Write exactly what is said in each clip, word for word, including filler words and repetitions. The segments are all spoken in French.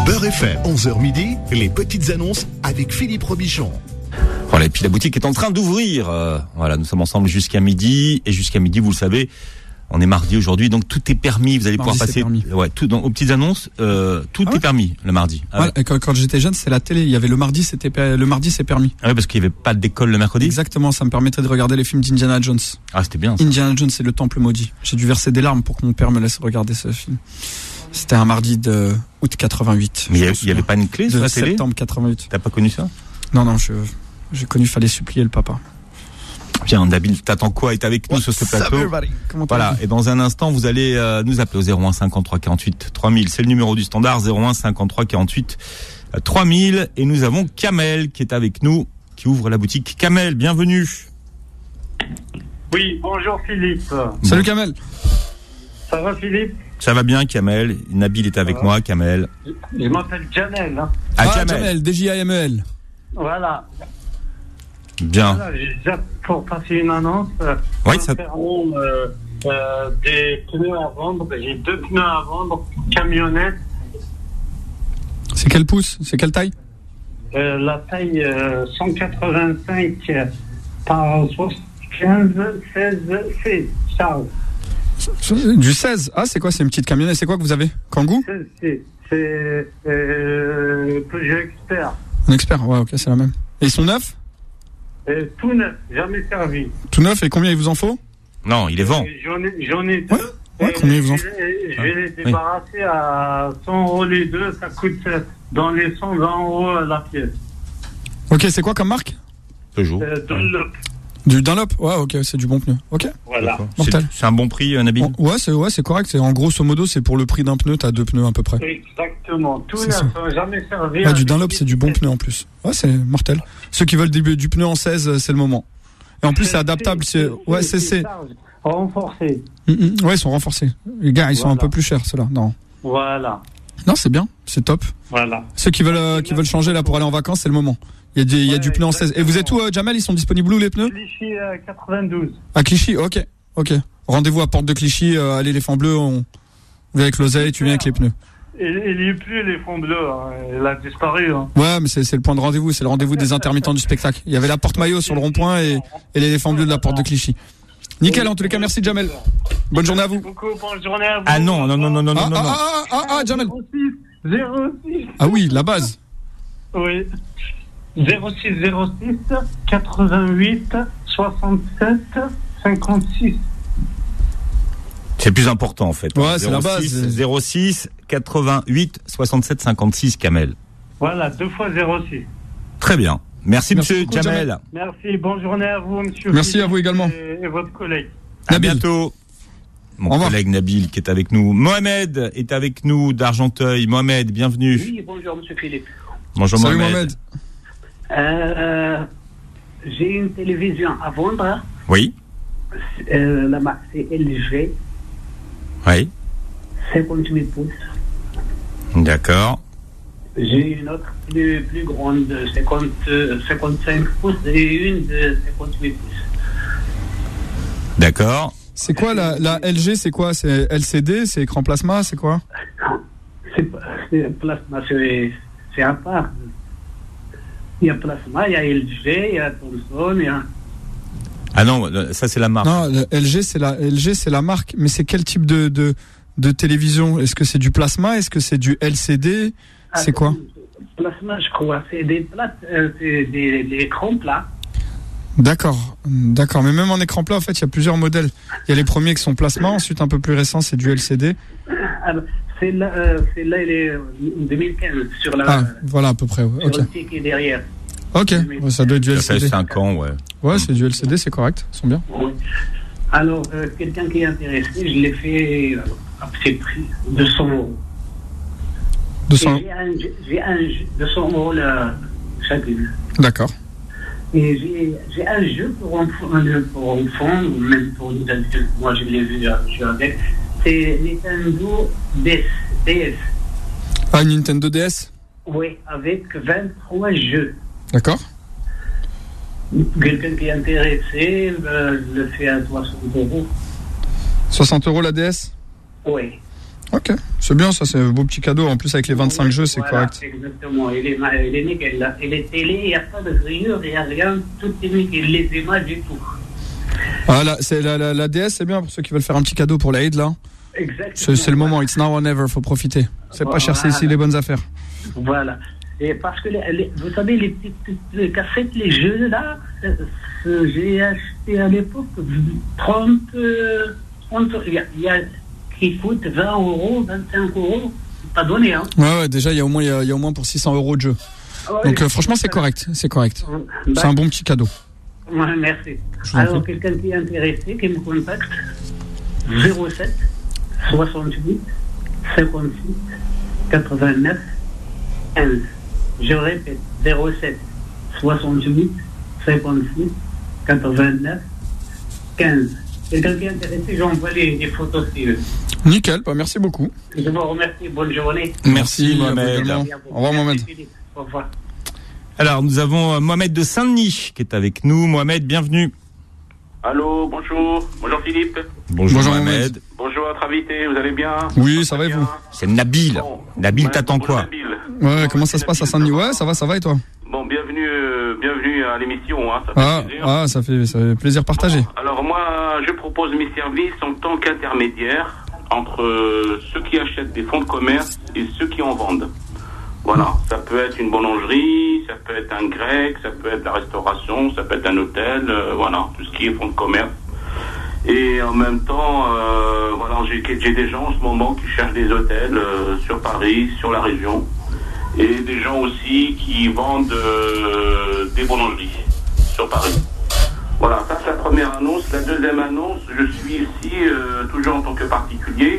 Beurre F M, onze heures midi, les petites annonces avec Philippe Robichon. Voilà, et puis la boutique est en train d'ouvrir. Euh, voilà, nous sommes ensemble jusqu'à midi. Et jusqu'à midi, vous le savez, on est mardi aujourd'hui, donc tout est permis. Vous allez mardi, pouvoir passer. Ouais, tout dans, aux petites annonces, euh, tout ah est ouais permis le mardi. Ah voilà, ouais. et quand, quand j'étais jeune, c'est la télé. Il y avait le mardi, c'était le mardi, c'est permis. Ah ouais, parce qu'il n'y avait pas d'école le mercredi. Exactement, ça me permettait de regarder les films d'Indiana Jones. Ah, c'était bien. Ça. Indiana Jones, c'est le temple maudit. J'ai dû verser des larmes pour que mon père me laisse regarder ce film. C'était un mardi de août quatre-vingt-huit. Mais il n'y avait pas une clé sur la télé. Septembre quatre-vingt-huit. T'as pas connu ça? Non, non, je, j'ai connu, fallait supplier le papa. Bien, Nabil, t'attends quoi? Est avec nous sur ce plateau. Voilà. Et dans un instant, vous allez euh, nous appeler au zéro un cinquante-trois quarante-huit trois mille. C'est le numéro du standard, zéro un cinquante-trois quarante-huit trois mille. Et nous avons Kamel qui est avec nous, qui ouvre la boutique. Kamel, bienvenue. Oui, bonjour Philippe. Salut Kamel. Ça va Philippe? Ça va bien, Kamel. Nabil est avec moi, Kamel. Je m'appelle Jamel. Hein. Ah, ah Jamel. Jamel, D J A M E L. Voilà. Bien. Voilà, j'ai déjà pour passer une annonce. Oui, ça. Euh, euh, des pneus à vendre. J'ai deux pneus à vendre. Camionnette. C'est quel pouce? C'est quelle taille? Euh, la taille euh, cent quatre-vingt-cinq par soixante-quinze, seize, seize. Charles. Du seize. Ah, c'est quoi? C'est une petite camionnette. C'est quoi que vous avez? Kangoo? C'est, c'est, c'est euh, Peugeot Expert. Un expert, ouais, ok, c'est la même. Et ils sont neufs? Euh, tout neuf, jamais servi. Tout neuf, et combien il vous en faut? Non, il est vend. J'en ai, j'en ai deux. Ouais, ouais, combien il vous en faut? Je vais les débarrasser oui. à cent euros les deux. Ça coûte dans les cent vingt euros la pièce. Ok, c'est quoi comme marque? Peugeot. Euh, Dunlop. Du Dunlop? Ouais, ok, c'est du bon pneu. Ok. Voilà. C'est, c'est un bon prix, euh, Nabil? Ouais, c'est, ouais, c'est correct. C'est, en grosso modo, c'est pour le prix d'un pneu, t'as deux pneus à peu près. Exactement. Tout c'est neuf, ça. ça. Jamais servi. Ah, du Dunlop, c'est du bon pneu en plus. Ouais, c'est mortel. Ceux qui veulent du, du pneu en seize, c'est le moment. Et en plus, c'est, c'est adaptable. C'est, ouais, c'est, c'est. Renforcé. Mmh, ouais, ils sont renforcés. Les gars, ils sont voilà. un peu plus chers, ceux-là. Non. Voilà. Non, c'est bien. C'est top. Voilà. Ceux qui veulent, euh, qui veulent changer là pour aller en vacances, c'est le moment. Il y a, des, il y a ouais, du pneu en seize. Et vous êtes où, euh, Jamel? Ils sont disponibles où, les pneus? Clichy euh, quatre-vingt-douze. À Clichy, ok. Ok. Rendez-vous à Porte de Clichy, euh, à l'éléphant bleu. On... Vous venez avec l'oseille, tu viens avec les pneus. Il n'y a plus l'éléphant bleu. Hein. Il a disparu. Hein. Ouais, mais c'est, c'est le point de rendez-vous. C'est le rendez-vous des intermittents du spectacle. Il y avait la porte maillot sur le rond-point et, et l'éléphant bleu de la Porte de Clichy. Nickel, en tous les cas, merci Jamel. Bonne journée à vous. Beaucoup, bonne journée à vous. Ah non, non, non, non, non, ah, non, ah, non. Ah, ah, ah, ah, Jamel. zéro six Ah oui, la base. Oui. zéro six zéro six quatre-vingt-huit soixante-sept cinquante-six. C'est plus important en fait. Ouais, c'est la base. zéro six quatre-vingt-huit soixante-sept cinquante-six, Kamel. Voilà, deux fois zéro six. Très bien. Merci, Merci monsieur beaucoup, Jamel. Merci, bonne journée à vous monsieur. Merci Philippe à vous également. Et, et votre collègue. À Nabil. Bientôt. Mon collègue Nabil qui est avec nous. Mohamed est avec nous d'Argenteuil. Mohamed, bienvenue. Oui, bonjour monsieur Philippe. Bonjour Salut Mohamed. Mohamed. Euh, j'ai une télévision à vendre. Oui. Euh, la marque c'est L G. Oui. cinquante-huit pouces. D'accord. J'ai une autre plus, plus grande de cinquante, cinquante-cinq pouces et une de cinquante-huit pouces. D'accord. C'est quoi la, la L G? C'est quoi? C'est L C D? C'est écran plasma? C'est quoi? C'est, c'est plasma, c'est, c'est à part. Il y a plasma, il y a L G, il y a Thomson, il y a... Ah non, ça c'est la marque. Non, le L G c'est la L G c'est la marque, mais c'est quel type de de, de télévision? Est-ce que c'est du plasma? Est-ce que c'est du L C D? C'est ah, quoi? Plasma, je crois. C'est des plates, euh, c'est des, des écrans plats. D'accord, d'accord. Mais même en écran plat, en fait, il y a plusieurs modèles. Il y a les premiers qui sont plasma, ensuite un peu plus récent, c'est du L C D. Alors, c'est là, euh, c'est là, il est deux mille quinze sur la. Ah, voilà à peu près. Ouais. Sur okay. le ticket qui est derrière. Ok, ouais, ça doit être du L C D. Ça fait cinq ans, ouais. Ouais, c'est du L C D, c'est correct, ils sont bien. Oui. Alors, euh, quelqu'un qui est intéressé, je l'ai fait à petit prix, deux cents euros. deux cents J'ai un, j'ai un deux cents euros la, chacune. D'accord. Et j'ai, j'ai un jeu pour enfants, pour enfants, ou même pour les adultes. Moi, je l'ai vu jouer avec. C'est Nintendo D S. D S. Ah, Nintendo D S? Oui, avec vingt-trois jeux. D'accord. Quelqu'un qui est intéressé, euh, je le fais à soixante euros. soixante euros la D S? Oui. Ok, c'est bien ça, c'est un beau petit cadeau. En plus avec les vingt-cinq jeux, c'est voilà, correct. Exactement, il est, il est nickel là. Et les télés, il n'y a pas de rayures, il n'y a rien, tout est nickel, les images et tout. Ah là, c'est la, la, la D S, c'est bien pour ceux qui veulent faire un petit cadeau pour l'Aïd là. Exactement. C'est, c'est le moment, it's now or never, faut profiter. C'est voilà. Pas cher, c'est ici les bonnes affaires. Voilà. Et parce que les, les, vous savez, les petites, petites cassettes, les jeux là, euh, euh, j'ai acheté à l'époque trente, euh, trente il y a, il y a qui coûte vingt euros, vingt-cinq euros, c'est pas donné, hein. Ouais, ouais, déjà, il y a au moins, il y a, il y a au moins pour six cents euros de jeu. Ouais, donc, euh, franchement, c'est correct, c'est correct. Bah, c'est un bon petit cadeau. Ouais, merci. Alors, quelqu'un qui est intéressé, qui me contacte, zéro sept soixante-huit cinquante-six quatre-vingt-neuf quinze. Je répète, zéro sept soixante-huit cinquante-six quatre-vingt-neuf quinze. Quelqu'un qui est intéressé, j'envoie les, les photos si eux. Nickel, bah merci beaucoup. Je vous remercie, bonne journée. Merci, Mohamed. Au revoir Mohamed. Au revoir. Alors, nous avons Mohamed de Saint-Denis qui est avec nous. Mohamed, bienvenue. Allô, bonjour. Bonjour Philippe. Bonjour, bonjour Mohamed. Mohamed. Bonjour votre invité, vous allez bien? Oui, ça va et vous? C'est Nabil. Bon. Nabil, ouais, t'attends quoi? Nabil. Ouais, bon, comment ça se passe Nabil, à Saint-Denis? Ouais, ça va, ça va et toi? Bon, bienvenue, euh, bienvenue à l'émission. Hein, ça fait ah, plaisir. Ah, ça fait, ça fait plaisir partagé. Bon, alors moi, je propose mes services en tant qu'intermédiaire entre euh, ceux qui achètent des fonds de commerce et ceux qui en vendent. Voilà, ça peut être une boulangerie, ça peut être un grec, ça peut être la restauration, ça peut être un hôtel, euh, voilà, tout ce qui est fonds de commerce. Et en même temps, euh, voilà, j'ai, j'ai des gens en ce moment qui cherchent des hôtels euh, sur Paris, sur la région, et des gens aussi qui vendent euh, des boulangeries sur Paris. Voilà, ça c'est la première annonce. La deuxième annonce, je suis ici euh, toujours en tant que particulier.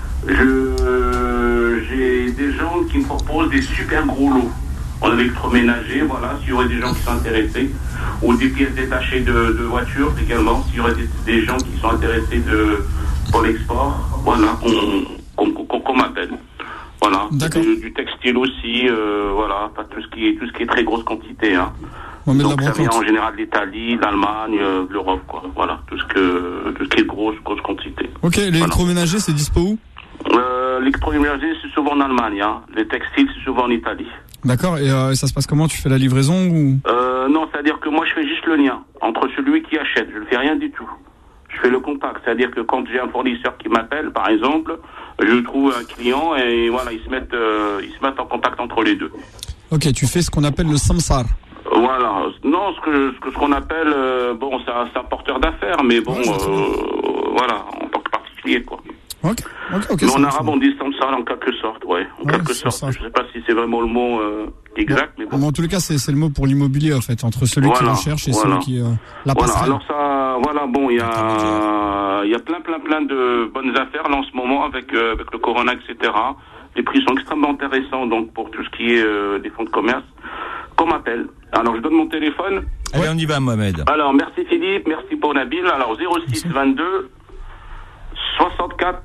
Je, j'ai des gens qui me proposent des super gros lots en électroménager, voilà, s'il y aurait des gens qui sont intéressés, ou des pièces détachées de, de voitures également, s'il y aurait des, des gens qui sont intéressés de, pour l'export, voilà, qu'on, qu'on, qu'on, qu'on m'appelle. Voilà, du, du textile aussi, euh, voilà, pas tout ce qui est tout ce qui est très grosse quantité, hein. Donc ça vient en général d'Italie, d'Allemagne, euh, de l'Europe, quoi. Voilà, tout ce que tout ce qui est grosse grosse quantité. Ok, l'électroménager, voilà. C'est dispo où? Euh, l'électroménager, c'est souvent en Allemagne, hein. Les textiles, c'est souvent en Italie. D'accord, et euh, ça se passe comment? Tu fais la livraison ou? Euh, non, c'est-à-dire que moi, je fais juste le lien entre celui qui achète. Je ne fais rien du tout. Je fais le contact, c'est-à-dire que quand j'ai un fournisseur qui m'appelle, par exemple, je trouve un client et voilà, ils se mettent, euh, ils se mettent en contact entre les deux. Ok, tu fais ce qu'on appelle le samsar. Voilà, non, ce que ce, que, ce qu'on appelle, euh, bon, c'est un, c'est un porteur d'affaires, mais bon, ouais, euh, voilà, en tant que particulier, quoi. Ok, ok, ok. Mais en arabe, on dit samsar en quelque sorte, ouais, en ouais, quelque sorte. Ça. Je sais pas si c'est vraiment le mot euh, exact, bon. mais bon. Mais en tous les cas, c'est, c'est le mot pour l'immobilier, en fait, entre celui voilà, qui recherche et voilà. celui qui euh, la voilà. passerelle. Alors ça, voilà, bon, il y a, il y a plein, plein, plein de bonnes affaires là en ce moment avec euh, avec le Corona, et cetera. Les prix sont extrêmement intéressants, donc pour tout ce qui est euh, des fonds de commerce. Qu'on m'appelle. Alors je donne mon téléphone. Allez, on y va, Mohamed. Alors merci Philippe, merci pour Nabil. Alors zéro six vingt-deux soixante-quatre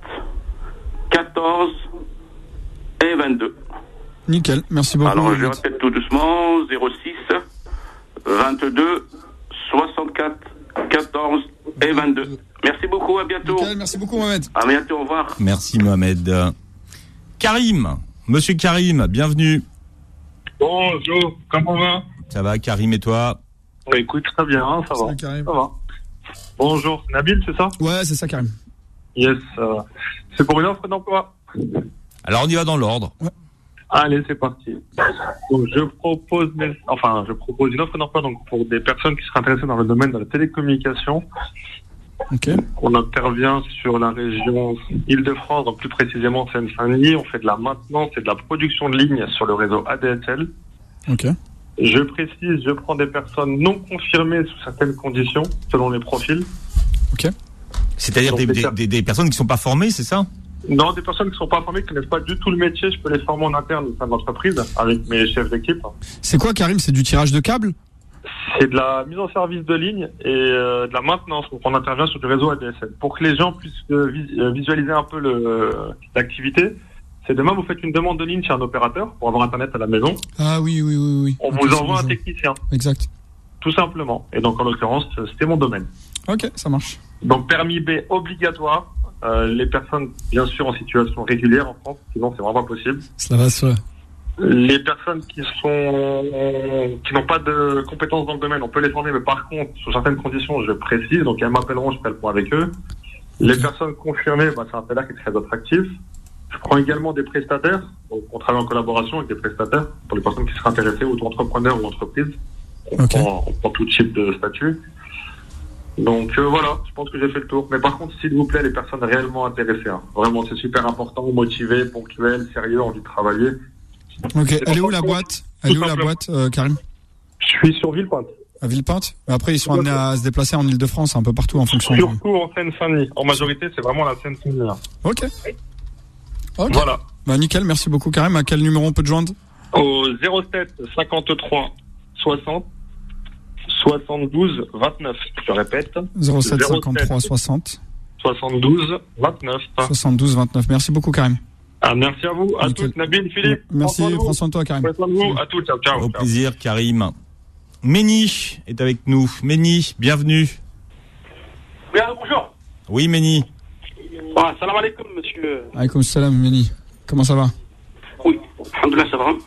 quatorze et vingt-deux. Nickel, merci beaucoup. Alors je répète tout doucement, zéro six vingt-deux soixante-quatre quatorze et vingt-deux. Merci beaucoup, à bientôt. Nickel, merci beaucoup Mohamed. À bientôt, au revoir. Merci Mohamed. Karim, monsieur Karim, bienvenue. Bonjour, comment on va? Ça va, Karim, et toi? bah, Écoute, très bien, ça va. Karim. Ça va. Bonjour, Nabil, c'est ça? Ouais, c'est ça, Karim. Yes, euh, c'est pour une offre d'emploi. Alors, on y va dans l'ordre. Ouais. Allez, c'est parti. Donc, je propose, enfin, je propose une offre d'emploi donc pour des personnes qui seraient intéressées dans le domaine de la télécommunication. Ok. On intervient sur la région Île-de-France, donc plus précisément Seine-Saint-Denis. On fait de la maintenance et de la production de lignes sur le réseau A D S L. Ok. Je précise, je prends des personnes non confirmées sous certaines conditions, selon les profils. Ok. C'est-à-dire des, des, des, des personnes qui ne sont pas formées, c'est ça? Non, des personnes qui ne sont pas formées, qui ne connaissent pas du tout le métier. Je peux les former en interne au sein de l'entreprise, avec mes chefs d'équipe. C'est quoi, Karim? C'est du tirage de câbles? C'est de la mise en service de ligne et euh, de la maintenance. Donc on intervient sur du réseau A D S L. Pour que les gens puissent euh, visualiser un peu le, l'activité, c'est demain vous faites une demande de ligne chez un opérateur pour avoir Internet à la maison. Ah oui, oui, oui. oui. On okay, vous envoie un technicien. Exact. Tout simplement. Et donc en l'occurrence, c'était mon domaine. Ok, ça marche. Donc permis B obligatoire, Euh, les personnes, bien sûr, en situation régulière en France, sinon c'est vraiment pas possible. Ça va, ça. Les personnes qui sont qui n'ont pas de compétences dans le domaine, on peut les former, mais par contre, sous certaines conditions, je précise, donc elles m'appelleront, je ferai le point avec eux. Les okay. personnes confirmées, bah, c'est un salaire qui est très attractif. Je prends également des prestataires, donc on travaille en collaboration avec des prestataires pour les personnes qui seraient intéressées, auto-entrepreneurs ou entreprises. On, okay. prend, on prend tout type de statut. Donc euh, voilà, je pense que j'ai fait le tour. Mais par contre, s'il vous plaît, les personnes réellement intéressées, hein. Vraiment, c'est super important, motivées, ponctuelles, sérieux, envie de travailler. Ok, elle est où la boîte Elle est où la boîte, euh, Karim? Je suis sur Villepinte. À Villepinte. Après, ils sont amenés à se déplacer en Ile-de-France, un peu partout en fonction. Surtout de... en Seine-Saint-Denis. En majorité, c'est vraiment la Seine-Saint-Denis. Ok. Ok. Voilà. Bah nickel, merci beaucoup Karim. À quel numéro on peut te joindre? Au zéro sept cinquante-trois soixante soixante-douze vingt-neuf. Je répète. zéro sept cinquante-trois soixante soixante-douze vingt-neuf. soixante-douze vingt-neuf. Merci beaucoup Karim. Ah, merci à vous, à toutes, Nabil, Philippe. Merci, prends soin de toi, Karim. Prends soin de vous, à toutes, ciao, ciao. Au plaisir, Karim. Méni est avec nous. Méni, bienvenue. Oui, alors, bonjour. Oui, Méni. Ah, salam alaikum, monsieur. Alaikum salam, Méni. Comment ça va? Oui, alhamdoulilah, ça va.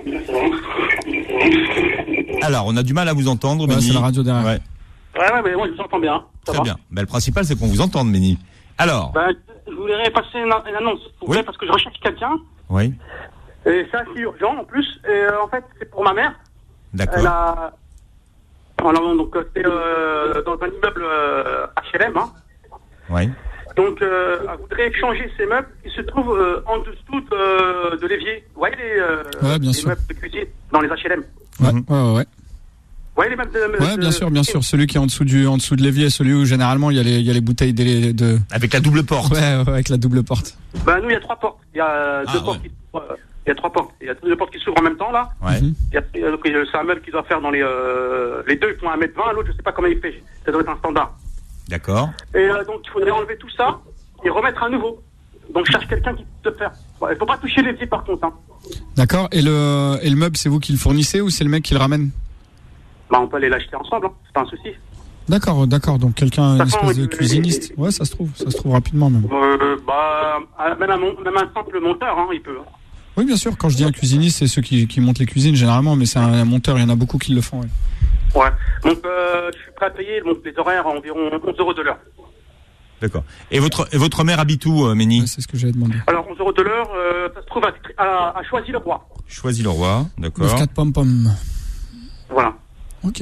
Alors, on a du mal à vous entendre, ouais, Méni. C'est la radio derrière. Ouais, ouais, ouais mais moi, je vous entends bien. Ça Très va. bien. Ben, le principal, c'est qu'on vous entende, Méni. Alors. Ben, je voudrais passer une, une annonce, pour oui. vous, parce que je recherche quelqu'un. Oui. Et c'est assez urgent, en plus. Et euh, en fait, c'est pour ma mère. D'accord. Elle a... Alors, donc, c'est euh, dans un immeuble euh, H L M. Hein. Oui. Donc, euh, elle voudrait changer ses meubles qui se trouvent euh, en dessous de, de l'évier. Vous voyez les, euh, ouais, bien les sûr. meubles de cuisine dans les H L M? Ouais, mmh. ouais, ouais, ouais. Vous voyez les meubles de... Ouais, bien sûr, bien sûr. Celui qui est en dessous du, en dessous de l'évier, celui où généralement il y a les, il y a les bouteilles de, de... Avec la double porte. Ouais, ouais, avec la double porte. Ben, nous, il y a trois portes. Il y a ah, deux ouais. portes qui... Il y a trois portes. Il y a deux portes qui s'ouvrent en même temps, là. Ouais. Mmh. Il y a, c'est un meuble qui doit faire dans les... Euh, les deux, ils font un mètre vingt, l'autre, je sais pas comment il fait. Ça doit être un standard. D'accord. Et euh, donc, il faudrait enlever tout ça et remettre un nouveau. Donc, je cherche quelqu'un qui peut le faire. Il ne faut pas toucher l'évier, par contre. Hein. D'accord. Et le, et le meuble, c'est vous qui le fournissez ou c'est le mec qui le ramène? Bah, on peut aller l'acheter ensemble, hein. C'est pas un souci. D'accord, d'accord. Donc, quelqu'un, une façon, espèce de cuisiniste. Ouais, ça se trouve. Ça se trouve rapidement, même. Euh, bah, même un, même un simple monteur, hein, il peut. Oui, bien sûr. Quand je dis un cuisiniste, c'est ceux qui, qui montent les cuisines, généralement. Mais c'est un, un monteur. Il y en a beaucoup qui le font, ouais. Ouais. Donc, euh, je suis prêt à payer donc, les horaires à environ onze euros de l'heure. D'accord. Et votre, et votre mère habite où, euh, Méni? Ouais, c'est ce que j'avais demandé. Alors, onze euros de l'heure, euh, ça se trouve à, à, à Choisy-le-Roi. Choisy-le-Roi, d'accord. neuf quatre pom pom. Voilà. Ok.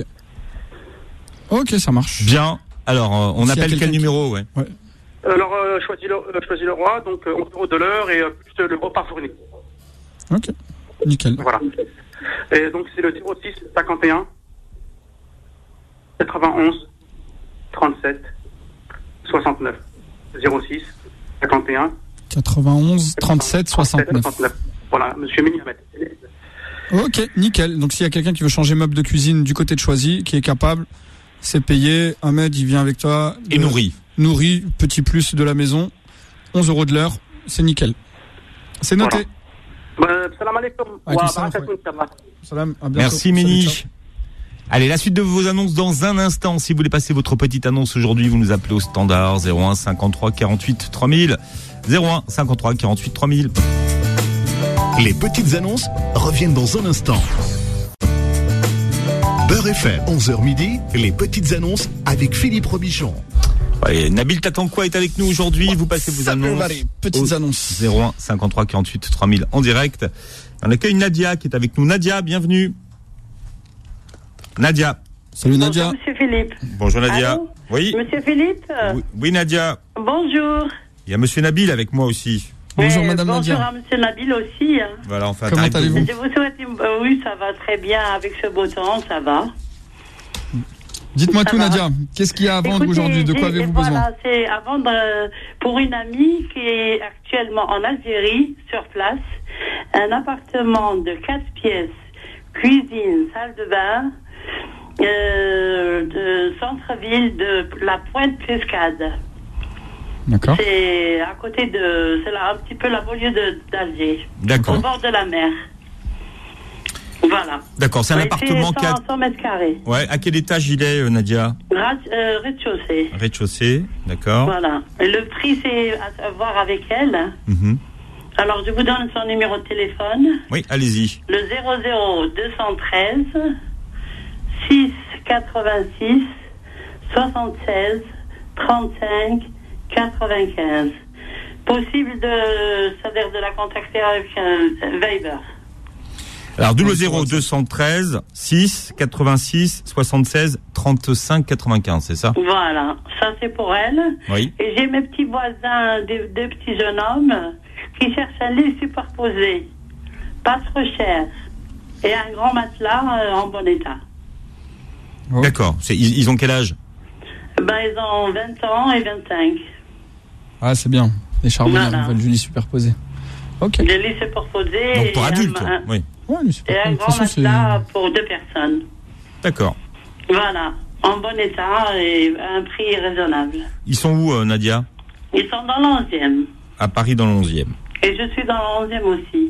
Ok, ça marche. Bien. Alors, euh, on S'il appelle quel numéro, ouais. ouais. Alors, euh, Choisy-le, euh, Choisy-le-Roi, donc euh, onze euros de l'heure et euh, plus le repas fourni. Ok. Nickel. Voilà. Et donc, c'est le zéro six cinquante et un quatre-vingt-onze trente-sept soixante-neuf. zéro six cinquante et un quatre-vingt-onze trente-sept soixante-neuf. Voilà, monsieur Méniamet. Ok, nickel. Donc s'il y a quelqu'un qui veut changer meuble de cuisine du côté de Choisy, qui est capable, c'est payé. Ahmed, il vient avec toi. Et nourri. Nourri, petit plus de la maison. onze euros de l'heure, c'est nickel. C'est noté. Voilà. Bah, salam alaikum. Wa salam, salam, à bientôt. Merci Méni. Allez, la suite de vos annonces dans un instant. Si vous voulez passer votre petite annonce aujourd'hui, vous nous appelez au standard zéro un cinquante-trois quarante-huit trois mille. zéro un cinquante-trois quarante-huit trois mille. Les petites annonces reviennent dans un instant. Beurre F M, onze heures midi, les petites annonces avec Philippe Robichon. Ouais, Nabil T'attends quoi est avec nous aujourd'hui. Vous passez vos annonces. Allez, petites annonces. zéro un cinquante-trois quarante-huit trois mille en direct. On accueille Nadia qui est avec nous. Nadia, bienvenue. Nadia. Salut Nadia. Bonjour Monsieur Philippe. Bonjour Nadia. Allô oui. Monsieur Philippe. Oui, oui Nadia. Bonjour. Il y a Monsieur Nabil avec moi aussi. Bonjour euh, Madame bonjour Nadia. Bonjour à Monsieur Nabil aussi. Hein. Voilà, enfin. Comment allez-vous? Je vous souhaite une... euh, oui, ça va très bien avec ce beau temps, ça va. Dites-moi ça tout va. Nadia. Qu'est-ce qu'il y a à vendre Écoutez, aujourd'hui? De quoi avez-vous voilà, besoin? C'est à vendre euh, pour une amie qui est actuellement en Algérie, sur place, un appartement de quatre pièces, cuisine, salle de bain. Euh, de centre-ville de la Pointe-Pescade. D'accord. C'est à côté de, c'est là un petit peu la banlieue de, d'Alger. D'accord. Au bord de la mer. Voilà. D'accord, c'est un Ouais, appartement c'est qui a... cent mètres carrés. Ouais, à quel étage il est, Nadia? Ra- euh, rez-de-chaussée. Rez-de-chaussée, d'accord. Voilà. Et le prix, c'est à voir avec elle. Mm-hmm. Alors, je vous donne son numéro de téléphone. Oui, allez-y. Le zéro zéro deux cent treize six quatre-vingt-six soixante-seize trente-cinq quatre-vingt-quinze. Possible de, c'est-à-dire de la contacter avec un Viber. Alors, double zéro deux cent treize six quatre-vingt-six soixante-seize trente-cinq quatre-vingt-quinze, c'est ça? Voilà, ça c'est pour elle. Oui. Et j'ai mes petits voisins, des, des petits jeunes hommes qui cherchent un lit superposé, pas trop cher, et un grand matelas euh, en bon état. Oh. D'accord. C'est, ils, ils ont quel âge? Ben, ils ont vingt ans et vingt-cinq. Ah, c'est bien. Les charbonnières, Voilà. ils veulent du lit superposé. Ok. Le lit superposé. Donc pour et adultes, un, un- oui. Ouais, lit et superposé. un De toute grand façon, c'est- matelas pour deux personnes. D'accord. Voilà, en bon état et à un prix raisonnable. Ils sont où, euh, Nadia? Ils sont dans l'onzième. À Paris, dans le onzième. Et je suis dans l'onzième aussi.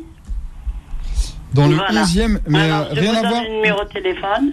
Dans le Voilà. onzième, mais Alors, euh, je rien vous à donne voir. le numéro de téléphone.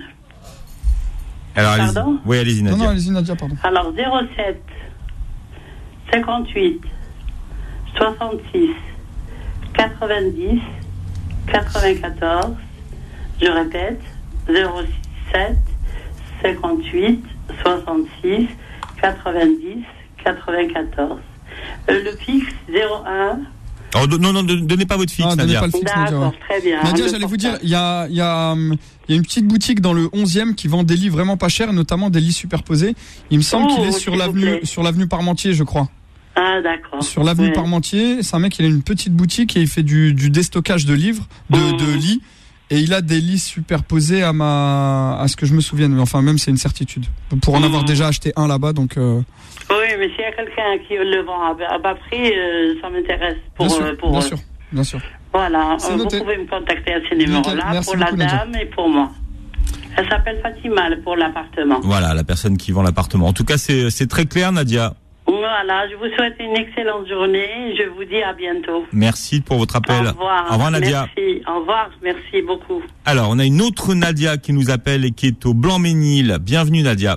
Alors, allez-y. Pardon? Oui, allez-y, Non, Nadia. non, allez-y, Nadia, pardon. Alors, zéro sept cinquante-huit soixante-six quatre-vingt-dix quatre-vingt-quatorze. Je répète, zéro sept cinquante-huit soixante-six quatre-vingt-dix quatre-vingt-quatorze. Euh, le fixe zéro un. Oh, non, non, ne donnez pas votre fixe, Ah, donnez Nadia. pas le fixe, Nadia. D'accord, ouais. très bien. Nadia, Le j'allais vous dire, portable. il y a, il y, a, hum, il y a une petite boutique dans le onzième qui vend des lits vraiment pas chers, notamment des lits superposés. Il me semble Oh, qu'il est sur s'il vous l'avenue, plaît. sur l'avenue Parmentier, je crois. Ah, d'accord. Sur l'avenue Ouais. Parmentier, c'est un mec, il a une petite boutique et il fait du, du déstockage de livres, de, Mmh. de lits. Et il a des lits superposés à ma, à ce que je me souvienne. Mais enfin, même, c'est une certitude. Pour en Mmh. avoir déjà acheté un là-bas, donc, euh, Oui, mais s'il y a quelqu'un qui le vend à bas- à bas prix, euh, ça m'intéresse. Pour, bien sûr, euh, pour, bien euh, sûr, bien sûr. Voilà, C'est euh, vous noté. pouvez me contacter à ce numéro-là Merci pour la beaucoup, Nadia. dame et pour moi. Elle s'appelle Fatima pour l'appartement. Voilà, la personne qui vend l'appartement. En tout cas, c'est, c'est très clair, Nadia. Voilà, je vous souhaite une excellente journée. Je vous dis à bientôt. Merci pour votre appel. Au revoir. Au revoir, Nadia. Merci. Au revoir. Merci beaucoup. Alors, on a une autre Nadia qui nous appelle et qui est au Blanc-Ménil. Bienvenue, Nadia.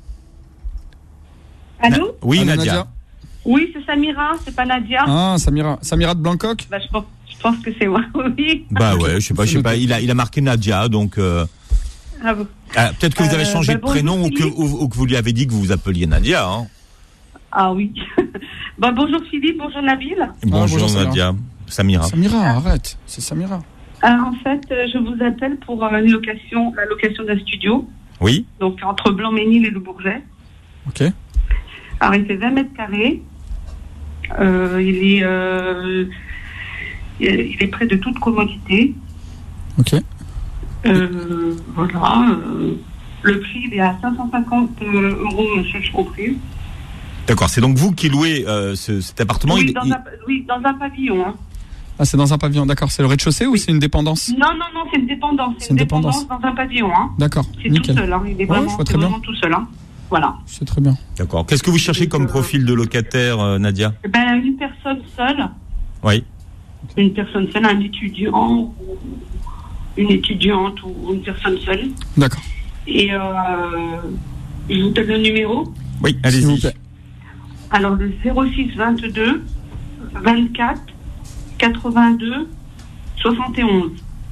Allô? Na- Oui, Allô, Nadia. Oui, c'est Samira, c'est pas Nadia. Ah, Samira, Samira de Blancoc. Bah, je pense, je pense que c'est moi, oui. Bah ouais, je sais pas, je sais pas. Il a, il a marqué Nadia, donc euh, Ah bon. ah, peut-être que vous avez Euh, changé bah, de prénom bonjour, ou que, Philippe. ou, ou que vous lui avez dit que vous vous appeliez Nadia. Hein. Ah oui. Bah, bonjour Philippe, bonjour Nabil. Bonjour, bonjour, Samira. Nadia. Samira. Samira, arrête. C'est Samira. Euh, en fait, euh, je vous appelle pour euh, une location, la location d'un studio, Oui. donc entre Blanc-Ménil et Le Bourget. Ok. Alors, il fait vingt mètres carrés. Euh, il est, euh, il est près de toute commodité. Ok. Euh, voilà. euh, le prix, il est à cinq cent cinquante euros, charge comprise. D'accord. C'est donc vous qui louez euh, ce, cet appartement. Oui, il- dans il- un, oui, dans un pavillon. Hein. Ah, c'est dans un pavillon, d'accord. C'est le rez-de-chaussée ou c'est une dépendance? Non, non, non, c'est une dépendance. C'est une dépendance dans un pavillon. Hein. D'accord, C'est nickel. tout seul. Hein. Il est Ouais, vraiment, je vois c'est très bien. vraiment tout seul. Hein. Voilà. C'est très bien. D'accord. Qu'est-ce que vous cherchez comme profil de locataire, euh, Nadia? Eh ben, une personne seule, Oui. une personne seule, un étudiant, ou une étudiante ou une personne seule. D'accord. Et euh, je vous donne le numéro. Oui, S'il vous allez-y. plaît. Alors, le zéro six vingt-deux vingt-quatre quatre-vingt-deux soixante et onze.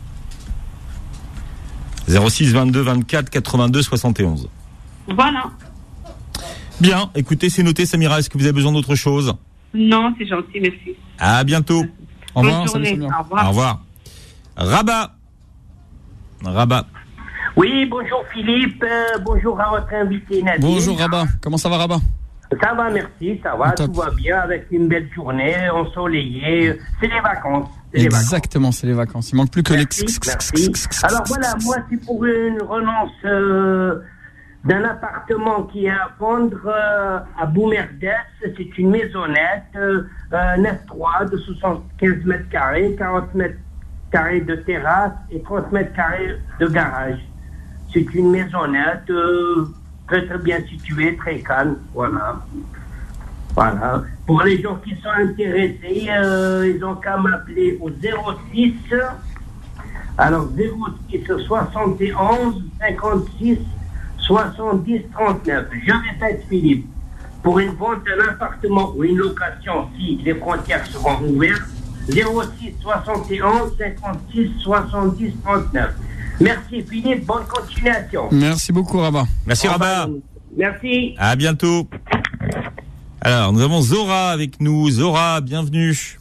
zéro six vingt-deux vingt-quatre quatre-vingt-deux soixante et onze. Voilà. Bien. Écoutez, c'est noté, Samira. Est-ce que vous avez besoin d'autre chose? Non, c'est gentil, merci. À bientôt. Au revoir, Bonne salut journée. Samira. Au revoir. Au revoir. Rabat. Rabat. Oui, bonjour Philippe, euh, bonjour à votre invité Nadine. Bonjour Rabat. Comment ça va, Rabat? Ça va, merci, ça va, Top. tout va bien avec une belle journée, ensoleillée. C'est les vacances. C'est les vacances. Exactement, c'est les vacances. Il manque plus que Merci, les. merci. Alors voilà, moi c'est pour une relance euh, d'un appartement qui est à vendre euh, à Boumerdès. C'est une maisonnette, euh, euh, neuf trois de soixante-quinze mètres carrés, quarante mètres carrés de terrasse et trente mètres carrés de garage. C'est une maisonnette euh, très très bien située, très calme, voilà. Voilà. Pour les gens qui sont intéressés, euh, ils ont qu'à m'appeler au zéro six Alors, zéro six soixante et onze cinquante-six soixante-dix trente-neuf. Je répète, Philippe, pour une vente d'un appartement ou une location, si les frontières seront ouvertes, zéro six soixante et onze cinquante-six soixante-dix trente-neuf. Merci Philippe, bonne continuation. Merci beaucoup Rabat. Merci Rabat. Merci. À bientôt. Alors, nous avons Zora avec nous. Zora, bienvenue.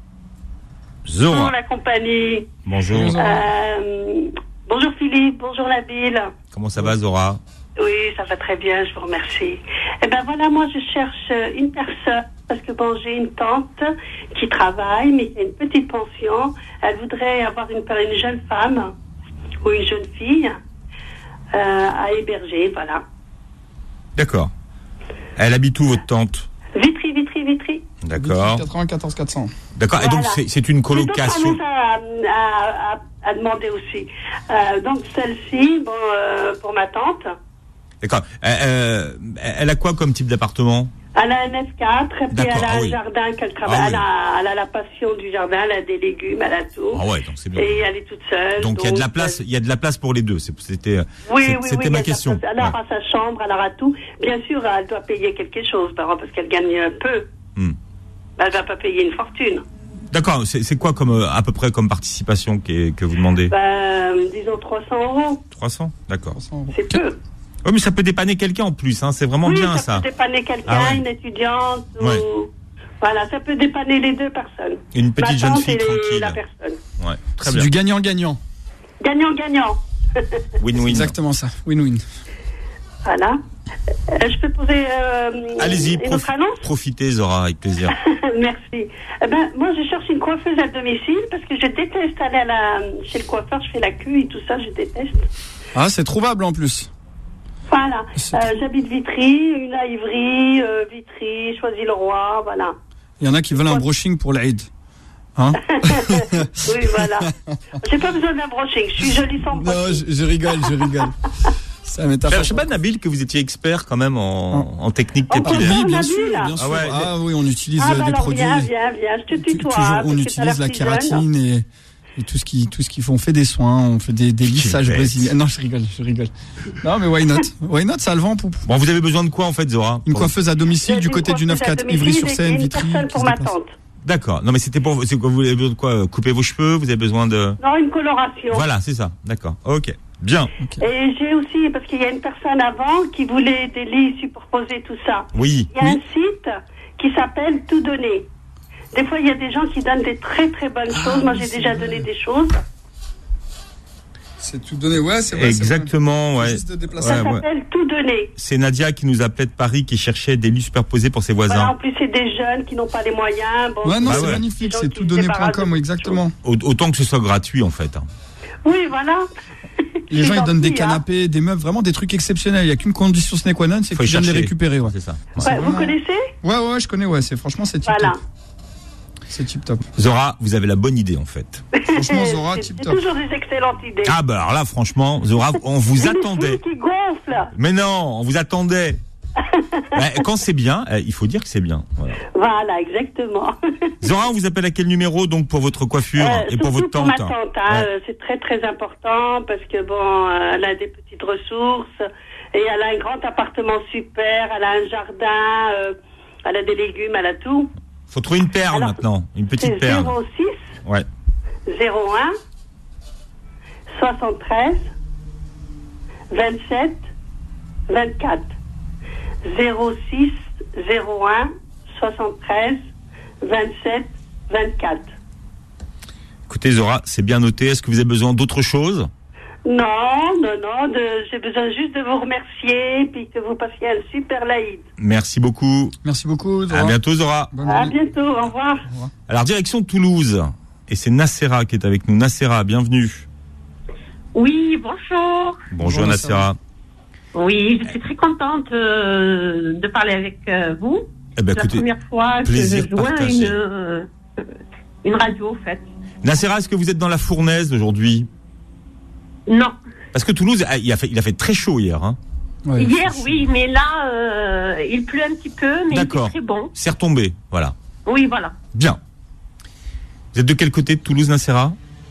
Zora. Bonjour la compagnie. Bonjour. Euh, bonjour Philippe, bonjour Nabil. Comment ça va Zora? Oui, ça va très bien, je vous remercie. Eh ben voilà, moi je cherche une personne, parce que bon, j'ai une tante qui travaille, mais qui a une petite pension. Elle voudrait avoir une, une jeune femme ou une jeune fille euh, à héberger, voilà. D'accord. Elle habite où votre tante? Vitry, Vitry, Vitry. D'accord. quatre-vingt-quatorze quatre cents. D'accord. Voilà. Et donc c'est, c'est une colocation. J'ai d'autres annonces à, à, à, à demander aussi. Euh, donc celle-ci, bon, euh, pour ma tante. D'accord. Euh, euh, elle a quoi comme type d'appartement? Elle a un F quatre, et puis D'accord, elle a ah un oui. jardin qu'elle travaille. Ah elle, oui. a, elle a la passion du jardin, elle a des légumes, elle a tout. Ah ouais, donc c'est bien. Et elle est toute seule. Donc il y a de la place, il y a de la place pour les deux. C'est- C'était, Oui, c'est- oui, c'était oui, ma elle a question. sa- Elle aura Ouais. sa chambre, elle aura tout. Bien sûr, elle doit payer quelque chose, par exemple, parce qu'elle gagne un peu. Hmm. Elle va pas payer une fortune. D'accord. C'est, c'est quoi comme euh, à peu près comme participation qui est- que vous demandez? Ben, disons trois cents euros. trois cents. D'accord. C'est peu. Oui, mais ça peut dépanner quelqu'un en plus. Hein. C'est vraiment oui, bien ça. ça. peut dépanner quelqu'un, Ah ouais. une étudiante, ou... Ouais. Voilà, ça peut dépanner les deux personnes. Une petite Ma jeune tante fille et tranquille. la personne. Ouais. Très C'est bien. du gagnant-gagnant. Gagnant-gagnant. Win-win. Exactement ça. Win-win. Voilà. Euh, je peux poser euh, Allez-y, une profi- autre annonce? profitez Zora, avec plaisir. Merci. Eh ben, moi, je cherche une coiffeuse à domicile parce que je déteste aller à la, chez le coiffeur. Je fais la queue et tout ça, je déteste. Ah, c'est trouvable en plus. Voilà. Euh, j'habite Vitry, une à Ivry, euh, Vitry, Choisy-le-Roi, voilà. Il y en a qui veulent un brushing pour l'Aïd. Hein? Oui, voilà. J'ai pas besoin d'un brushing. Je suis jolie sans brushing. Non, je, je rigole, je rigole. Ça m'est Je sais pas, Nabil, que vous étiez expert quand même en, en technique capillaire. Oui, bien sûr, Nabil. bien sûr. Ah ouais, Ah oui, on utilise Ah, euh, bah des alors, produits. viens, viens, viens, je te tutoie. Toujours, parce on que utilise t'as la l'air plus kératine jeune. et, et tout ce qui, tout ce qu'il faut. On fait des soins, on fait des, des lissages bête. brésiliens. Non, je rigole, je rigole. Non, mais why not? Why not, ça a le vent, poup. Bon, vous avez besoin de quoi en fait, Zora? Une coiffeuse à domicile J'ai du une côté du coiffeuse à neuf quatre, domicile Ivry-sur-Seine, et une Vitry. personne qui pour se ma déplace. tante. D'accord. Non, mais c'était pour, c'est quoi, vous avez besoin de quoi? Couper vos cheveux? Vous avez besoin de... Non, une coloration. Voilà, c'est ça. D'accord. Ok. Bien. Et j'ai aussi, parce qu'il y a une personne avant qui voulait des lits superposés, tout ça. Oui. Il y a un site qui s'appelle Tout Donner. Des fois, il y a des gens qui donnent des très très bonnes Ah, choses. Moi, j'ai déjà donné des choses. C'est tout donné, ouais, c'est vrai. Exactement, ouais. Juste de déplacer. Ça Ouais, ouais. s'appelle Tout Donner. C'est Nadia qui nous appelait de Paris, qui cherchait des lits superposés pour ses Voilà, en voisins. plus, c'est des jeunes qui n'ont pas les moyens. Bon, Ouais, non, Ah c'est ouais. magnifique, Donc, c'est ils se toutdonné point débarrassent com, de exactement. Au- Autant que ce soit gratuit en fait. hein. Oui, voilà. Les gens, ils donnent des gentil, hein. canapés, des meubles, vraiment des trucs exceptionnels. Il n'y a qu'une condition sine qua non, c'est Faut que y tu viens de les chercher. récupérer, ouais. C'est ça. Ouais, C'est vous vraiment- connaissez? Ouais, ouais, ouais, je connais, ouais, c'est, franchement, c'est tip Voilà. top. C'est tip top. Zora, vous avez la bonne idée en fait. Franchement, Zora, C'est- tip c'est top. toujours des excellentes idées. Ah bah alors là, franchement, Zora, on vous Et attendait. des filles qui gonflent. Mais non, on vous attendait. Bah, quand c'est bien, euh, il faut dire que c'est bien. Voilà. Voilà, exactement. Zora, on vous appelle à quel numéro donc pour votre coiffure Euh, et pour votre surtout pour tante? ma tante, hein, Ouais. euh, c'est très très important parce que bon, euh, elle a des petites ressources et elle a un grand appartement super, elle a un jardin, euh, elle a des légumes, elle a tout. Faut trouver une perle Alors, maintenant, une petite C'est perle. zéro six Ouais. zéro un soixante-treize vingt-sept vingt-quatre. zéro six zéro un soixante-treize vingt-sept vingt-quatre. Écoutez Zora, c'est bien noté. Est-ce que vous avez besoin d'autre chose? Non, non, non, de- j'ai besoin juste de vous remercier puis que vous passiez un super laïd. Merci beaucoup. Merci beaucoup, Zora. À bientôt Zora. Bonne À journée. bientôt, au revoir. Alors direction Toulouse. Et c'est Nassera qui est avec nous. Nassera, bienvenue. Oui, bonjour. Bonjour, Bonjour, Nassera. Oui, je suis très contente euh, de parler avec euh, vous. Eh ben, C'est la écoutez, première fois que plaisir je joins partagé. une, euh, une radio, en fait. Nassera, est-ce que vous êtes dans la fournaise aujourd'hui? Non. Parce que Toulouse, ah, il a fait, il a fait très chaud hier. Hein. Ouais, Hier, c'est- oui, mais là, euh, il pleut un petit peu, mais il D'accord. est très bon. C'est retombé, voilà. Oui, voilà. Bien. Vous êtes de quel côté de Toulouse, Nassera?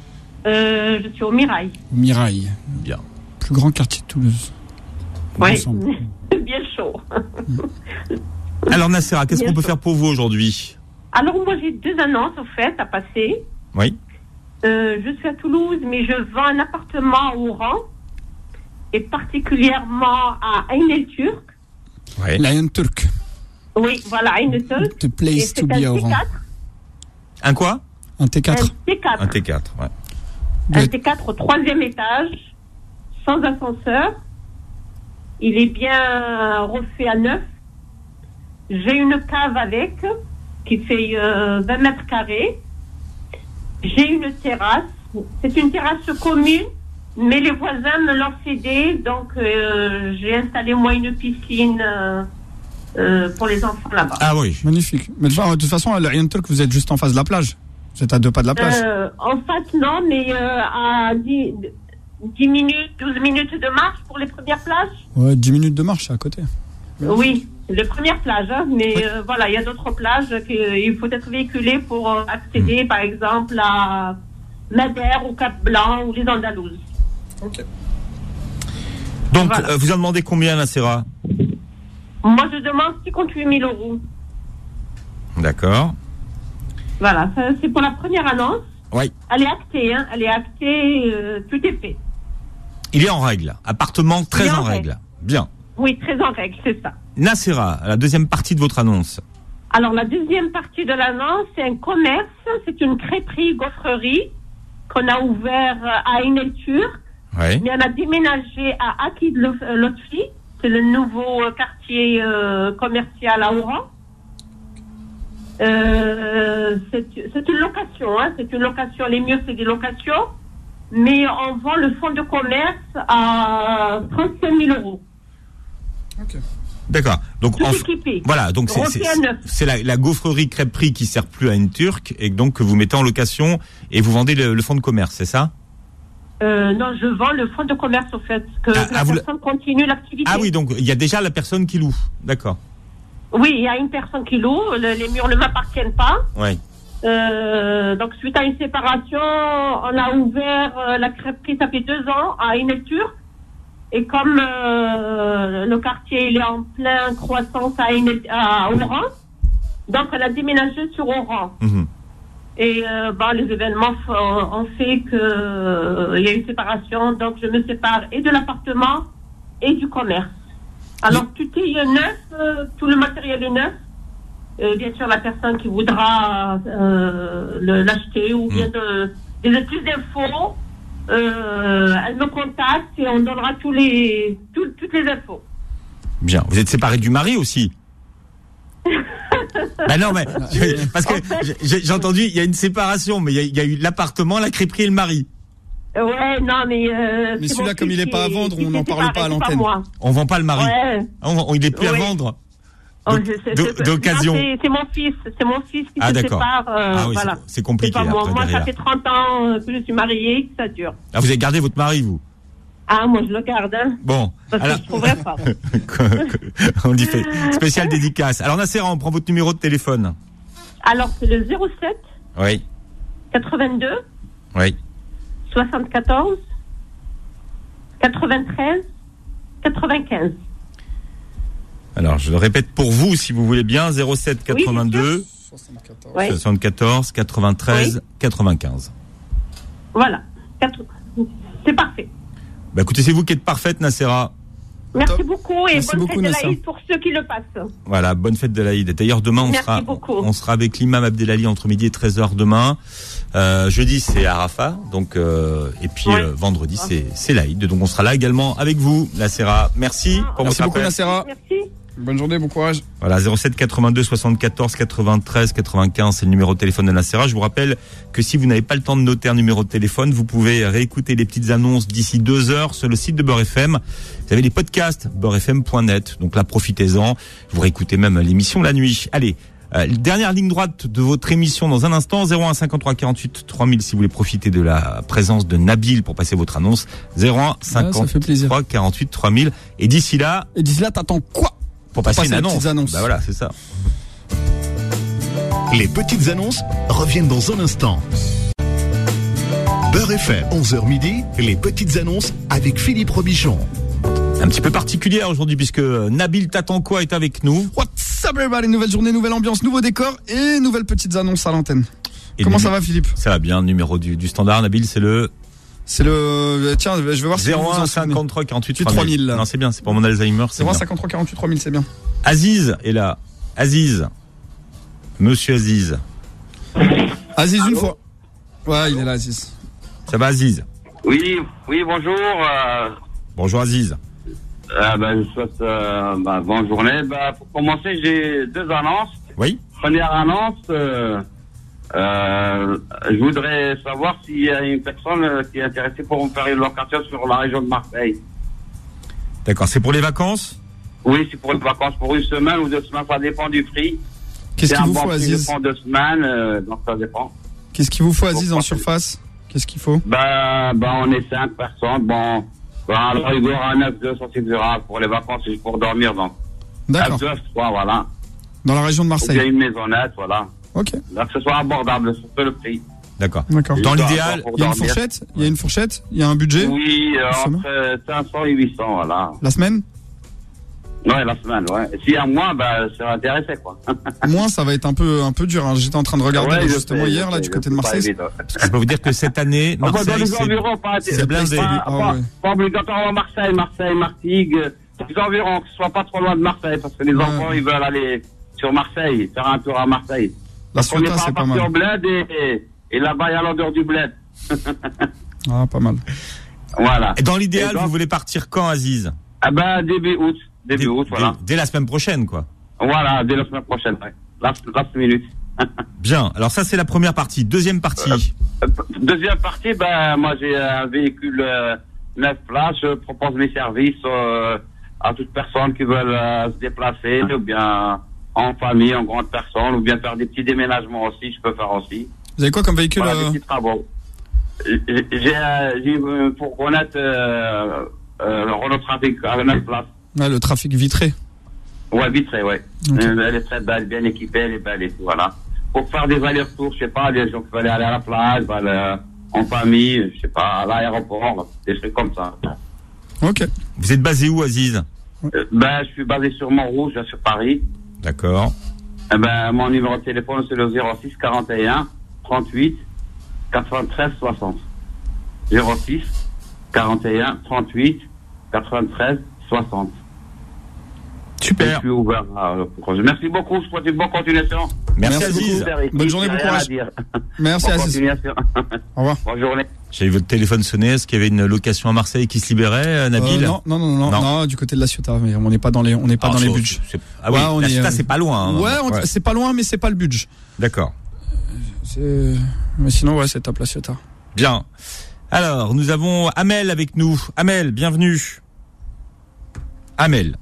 Euh, je suis au Mirail. Mirail. Bien. Plus grand quartier de Toulouse. Oui, bien chaud. Alors Nassera, qu'est-ce Bien qu'on peut chaud. faire pour vous aujourd'hui? Alors moi j'ai deux annonces au fait à passer. Oui. Euh, je suis à Toulouse, mais je vends un appartement au Oran, et particulièrement à Ain El Turk. Ouais. Lion Turk. Oui, voilà, Ain El Turk. The place Et to c'est be un à T Oran. quatre. Un quoi? Un T quatre. Un T quatre. Un T quatre, ouais. Un T quatre au troisième étage, sans ascenseur. Il est bien refait à neuf. J'ai une cave avec, qui fait euh, vingt mètres carrés. J'ai une terrasse. C'est une terrasse commune, mais les voisins me l'ont cédée, donc euh, j'ai installé moi une piscine euh, euh, pour les enfants là-bas. Ah oui. Magnifique. Mais de toute façon, à Lion Turk, vous êtes juste en face de la plage. Vous êtes à deux pas de la plage. Euh, en fait, non, mais euh, à dix, dix minutes, douze minutes de marche pour les premières plages. Ouais, dix minutes de marche, c'est à côté. Oui, les premières plages, hein, mais euh, voilà, il y a d'autres plages qu'il faut être véhiculé pour euh, accéder, par exemple, à Madère, au Cap-Blanc ou les Andalouses. Ok. Donc, Voilà. euh, vous en demandez combien, Nassera? Moi, je demande cinquante-huit mille euros. D'accord. Voilà, ça, c'est pour la première annonce. Oui. Elle est actée, hein, elle est actée, euh, tout est fait. Il est en règle. Appartement très Il est en en règle. règle. Bien. Oui, très en règle, c'est ça. Nassera, la deuxième partie de votre annonce. Alors, la deuxième partie de l'annonce, c'est un commerce, c'est une crêperie-gaufrerie qu'on a ouvert à Ain El Turk. Oui. Mais on a déménagé à Akid Lotfi, c'est le nouveau euh, quartier euh, commercial à Oran. Euh, c'est, c'est une location, hein, c'est une location, les mieux c'est des locations, mais on vend le fonds de commerce à trente-cinq mille euros. Ok. D'accord. Donc, Tout en- équipé. voilà. Donc, c'est, Refait c'est, à neuf. c'est la, la gaufrerie crêperie qui sert plus à une turque et donc que vous mettez en location et vous vendez le, le fonds de commerce, c'est ça? Euh, non, je vends le fonds de commerce au fait, que, Ah, que la ah, vous le- personne continue l'activité. Ah oui, donc il y a déjà la personne qui loue. D'accord. Oui, il y a une personne qui loue, le- les murs ne m'appartiennent pas. Oui. Euh, donc suite à une séparation, on a ouvert euh, la crêperie, ça fait deux ans, à Ain El Turk. Et comme euh, le quartier il est en plein croissance à, Ain El- à Oran, donc on a déménagé sur Oran. Mhm. Et euh, bah, les événements f- ont fait que euh, il y a une séparation, donc je me sépare et de l'appartement et du commerce. Alors tout est neuf, euh, tout le matériel est neuf. Euh, bien sûr, la personne qui voudra euh, le- l'acheter ou bien de, des plus d'infos, euh, elle me contacte et on donnera tous les, tout- toutes les infos. Bien. Vous êtes séparé du mari aussi? Bah non, mais je- parce que j'ai, j'ai entendu, il y a une séparation, mais il y a, il y a eu l'appartement, la crêperie et le mari. Ouais, non, mais. Euh, Mais c'est celui-là, mon comme fils il est pas à qui- vendre, qui on s'est n'en parle séparé, pas à c'est l'antenne. moi. On vend pas le mari. Ouais. Ah, on- il est plus Oui. à vendre. Oh, Donc, je sais, d'o- c'est- d'occasion. non, C'est, c'est mon fils, c'est mon fils qui Ah, se d'accord. sépare. euh, Ah oui, c'est- voilà. c'est compliqué, C'est pas moi. après, Moi, ça derrière. fait trente ans euh, que je suis mariée, que ça dure. Ah, vous avez gardé votre mari, vous? Ah, moi, je le garde, hein. Bon. Parce alors- que je trouverais pas. on dit fait spécial dédicace. Alors Nassera, on prend votre numéro de téléphone. Alors, c'est le zéro sept Oui. quatre-vingt-deux Oui. soixante-quatorze quatre-vingt-treize quatre-vingt-quinze. Alors, je le répète pour vous, si vous voulez bien, zéro sept quatre-vingt-deux Oui. soixante-quatorze quatre-vingt-treize quatre-vingt-quinze. Voilà. Quatre- C'est parfait. Bah écoutez, c'est vous qui êtes parfaite, Nassera. Merci beaucoup et Merci bonne beaucoup, fête de Nassa. l'Aïd pour ceux qui le passent. Voilà, bonne fête de l'Aïd. D'ailleurs, demain, on Merci sera, beaucoup. on sera avec l'imam Abdelali entre midi et treize heures demain. Euh, jeudi, c'est Arafat. Donc, euh, et puis, Ouais. euh, vendredi, c'est, c'est l'Aïd. Donc, on sera là également avec vous, Nassera. Merci pour Merci votre beaucoup, appel. Nassera. Merci. Bonne journée, bon courage. Voilà, zéro sept quatre-vingt-deux soixante-quatorze quatre-vingt-treize quatre-vingt-quinze, c'est le numéro de téléphone de Nassera. Je vous rappelle que si vous n'avez pas le temps de noter un numéro de téléphone, vous pouvez réécouter les petites annonces d'ici deux heures sur le site de Beurre F M. Vous avez les podcasts, beurre f m point net. Donc là, profitez-en. Vous réécoutez même l'émission la nuit. Allez. Euh, dernière ligne droite de votre émission dans un instant, zéro un cinquante-trois quarante-huit trois mille si vous voulez profiter de la présence de Nabil pour passer votre annonce, zéro un cinquante-trois quarante-huit trois mille. Et d'ici là... Et d'ici là, t'attends quoi Pour passer, passer une les annonce. petites annonces. Bah voilà, c'est ça. Les petites annonces reviennent dans un instant. Beurre F M, onze heures midi, les petites annonces avec Philippe Robichon. Un petit peu particulière aujourd'hui puisque Nabil t'attend quoi est avec nous. What's up everybody, nouvelle journée, nouvelle ambiance, nouveau décor et nouvelles petites annonces à l'antenne. Et Comment ça va Philippe? Ça va bien, le numéro du, du standard Nabil c'est le... C'est le... Tiens, je vais voir si zéro un cinquante-trois quarante-huit trois mille. Non c'est bien, c'est pour mon Alzheimer. zéro un cinquante-trois quarante-huit trois mille, c'est bien. Aziz est là. Aziz. Monsieur Aziz. Aziz une fois. Ouais, il est là Aziz. Ça va Aziz? Oui, oui, bonjour. Euh... Bonjour Aziz. Euh, ben, je souhaite euh, bah, bonne journée. Bah, pour commencer, j'ai deux annonces. Oui. Première annonce, euh, euh, je voudrais savoir s'il y a une personne qui est intéressée pour me faire une location sur la région de Marseille. D'accord, c'est pour les vacances? Oui, c'est pour les vacances, pour une semaine ou deux semaines, ça dépend du prix. Qu'est-ce qu'il vous bon faut Aziz? Ça dépend deux semaines, euh, donc ça dépend. Qu'est-ce qu'il vous faut Aziz en surface? Qu'est-ce qu'il faut? Bah, bah, on est cinq personnes, bon... Bon, alors, il y aura un neuf deux ça suffira pour les vacances, c'est pour dormir, donc. D'accord. neuf deux trois voilà. Dans la région de Marseille. Il y a une maisonnette, voilà. Ok. Donc, que ce soit abordable, surtout le prix. D'accord. D'accord. Dans l'idéal, il y a une fourchette, il y a une fourchette, il y a un budget. Oui, euh, entre cinq cents et huit cents, voilà. La semaine? Ouais, la semaine, ouais. S'il y a moins, bah, je serais intéressé, quoi. Moins, ça va être un peu, un peu dur, hein. J'étais en train de regarder, ouais, justement, sais, hier, là, sais, du côté de Marseille. Parce que je peux vous dire que cette année, Marseille, enfin, dans les environs, pas, c'est blindé. Pas, ah, pas, ouais. pas obligatoirement Marseille, Marseille, Martigues, les environs, que ce soit pas trop loin de Marseille, parce que les ouais. enfants, ils veulent aller sur Marseille, faire un tour à Marseille. La Ciotat, c'est pas mal. On est pas parti au bled et, et, et là-bas, il y a l'odeur du bled. Ah, pas mal. Voilà. Et dans l'idéal, donc, vous voulez partir quand, Aziz? Ah ben, début août. Début dès, août, voilà. Dès, dès la semaine prochaine, quoi. Voilà, dès la semaine prochaine, ouais. Last, last minute. Bien. Alors ça, c'est la première partie. Deuxième partie. Euh, deuxième partie, ben, moi, j'ai un véhicule euh, neuf places. Je propose mes services euh, à toute personne qui veut euh, se déplacer, ou bien en famille, en grande personne, ou bien faire des petits déménagements aussi, je peux faire aussi. Vous avez quoi comme véhicule? Voilà, euh... des petits travaux. J'ai, j'ai une fourgonnette euh, euh, Renault Trafic à neuf places. Ouais, le trafic vitré. Ouais, vitré, ouais. Okay. Euh, elle est très belle, bien équipée, elle est belle et tout, voilà. Pour faire des allers-retours, je sais pas, les gens qui veulent aller à la plage, aller en famille, je sais pas, à l'aéroport, des trucs comme ça. Ok. Vous êtes basé où, Aziz? euh, Ben, je suis basé sur Montrouge, sur Paris. D'accord. Eh ben, mon numéro de téléphone, c'est le zéro six quarante et un trente-huit quatre-vingt-treize soixante. zéro six quarante et un trente-huit quatre-vingt-treize soixante. Super. Je suis ouvert à Merci beaucoup, je souhaite une bonne continuation. Merci, Merci Aziz. Beaucoup, bonne journée, bon courage. Merci Aziz. Au revoir. Bonne journée. J'ai vu votre téléphone sonner. Est-ce qu'il y avait une location à Marseille qui se libérait, Nabil? euh, non, non, non, non, non, non, du côté de la Ciotat, mais on n'est pas dans les, on n'est pas ah, dans les budgets. Ah oui, ouais, la Ciotat, c'est pas loin. Hein. Ouais, on, ouais. c'est pas loin, mais c'est pas le budget. D'accord. C'est... Mais sinon, ouais, c'est top la Ciotat. Bien. Alors, nous avons Amel avec nous. Amel, bienvenue. Amel.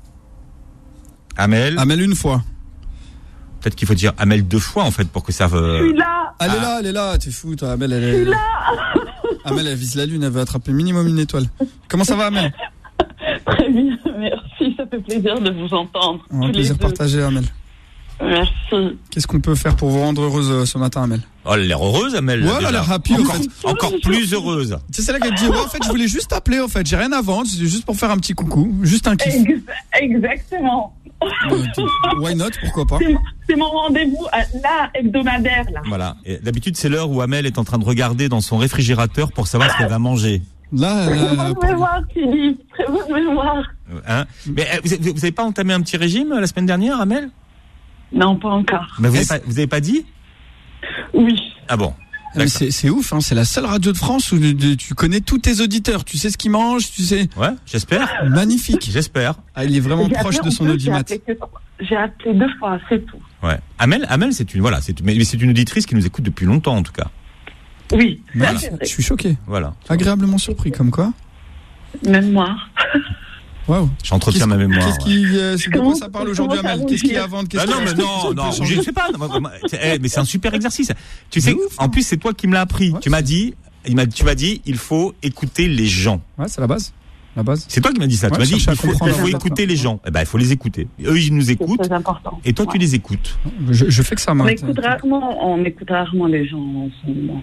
Amel. Amel une fois. Peut-être qu'il faut dire Amel deux fois en fait pour que ça. Euh... Je suis là. Elle ah. est là, elle est là. T'es fou, toi. Amel, elle est. Je suis là. Amel, elle vise la lune. Elle veut attraper minimum une étoile. Comment ça va, Amel? Très bien, merci. Ça fait plaisir de vous entendre. Un plaisir partagé, Amel. Merci. Qu'est-ce qu'on peut faire pour vous rendre heureuse ce matin, Amel? Oh, elle a l'air heureuse, Amel. Ouais, elle a l'air happy, encore, en fait. Encore plus heureuse. C'est celle-là qui dit, ouais, en fait, je voulais juste t'appeler, en fait. J'ai rien à vendre. C'est juste pour faire un petit coucou. Juste un kiff. Exactement. Euh, why not? Pourquoi pas? C'est, c'est mon rendez-vous à, là, hebdomadaire, là. Voilà. Et d'habitude, c'est l'heure où Amel est en train de regarder dans son réfrigérateur pour savoir ce qu'elle va manger. Là, Très là, bonne pour... mémoire, Philippe. Très bonne mémoire. Hein? Mais vous avez, vous avez pas entamé un petit régime la semaine dernière, Amel? Non, pas encore. Mais vous avez pas, vous avez pas dit? Oui. Ah bon. Mais c'est, c'est ouf, hein. C'est la seule radio de France où tu connais tous tes auditeurs. Tu sais ce qu'ils mangent, tu sais. Ouais, j'espère. Magnifique. J'espère. Ah, il est vraiment j'ai proche de son audimat. J'ai appelé, j'ai appelé deux fois, c'est tout. Ouais. Amel, Amel, c'est une, voilà, c'est, mais c'est une auditrice qui nous écoute depuis longtemps, en tout cas. Oui. Voilà. C'est vrai. Je suis choqué. Voilà. Agréablement surpris, comme quoi. Mémoire. Waouh. J'entretiens ma mémoire. Qu'est-ce qui, euh, c'est de quoi ça parle aujourd'hui, Amel? Qu'est-ce qu'il y a à vendre? Qu'est-ce ah non, mais non, non, je ne sais pas. Mais c'est un super exercice. Tu sais, ouf, en plus, c'est toi qui me l'as appris. Ouais, tu m'as dit, il m'a, tu m'as dit, il faut écouter les gens. Ouais, c'est la base. La base. C'est toi qui m'as dit ça. Ouais, tu m'as dit, il faut, il faut écouter les gens. Eh ben, il faut les écouter. Eux, ils nous écoutent. C'est important. Et toi, ouais. tu les écoutes. Je, je fais que ça, moi. On écoute rarement, on écoute rarement les gens en ce moment.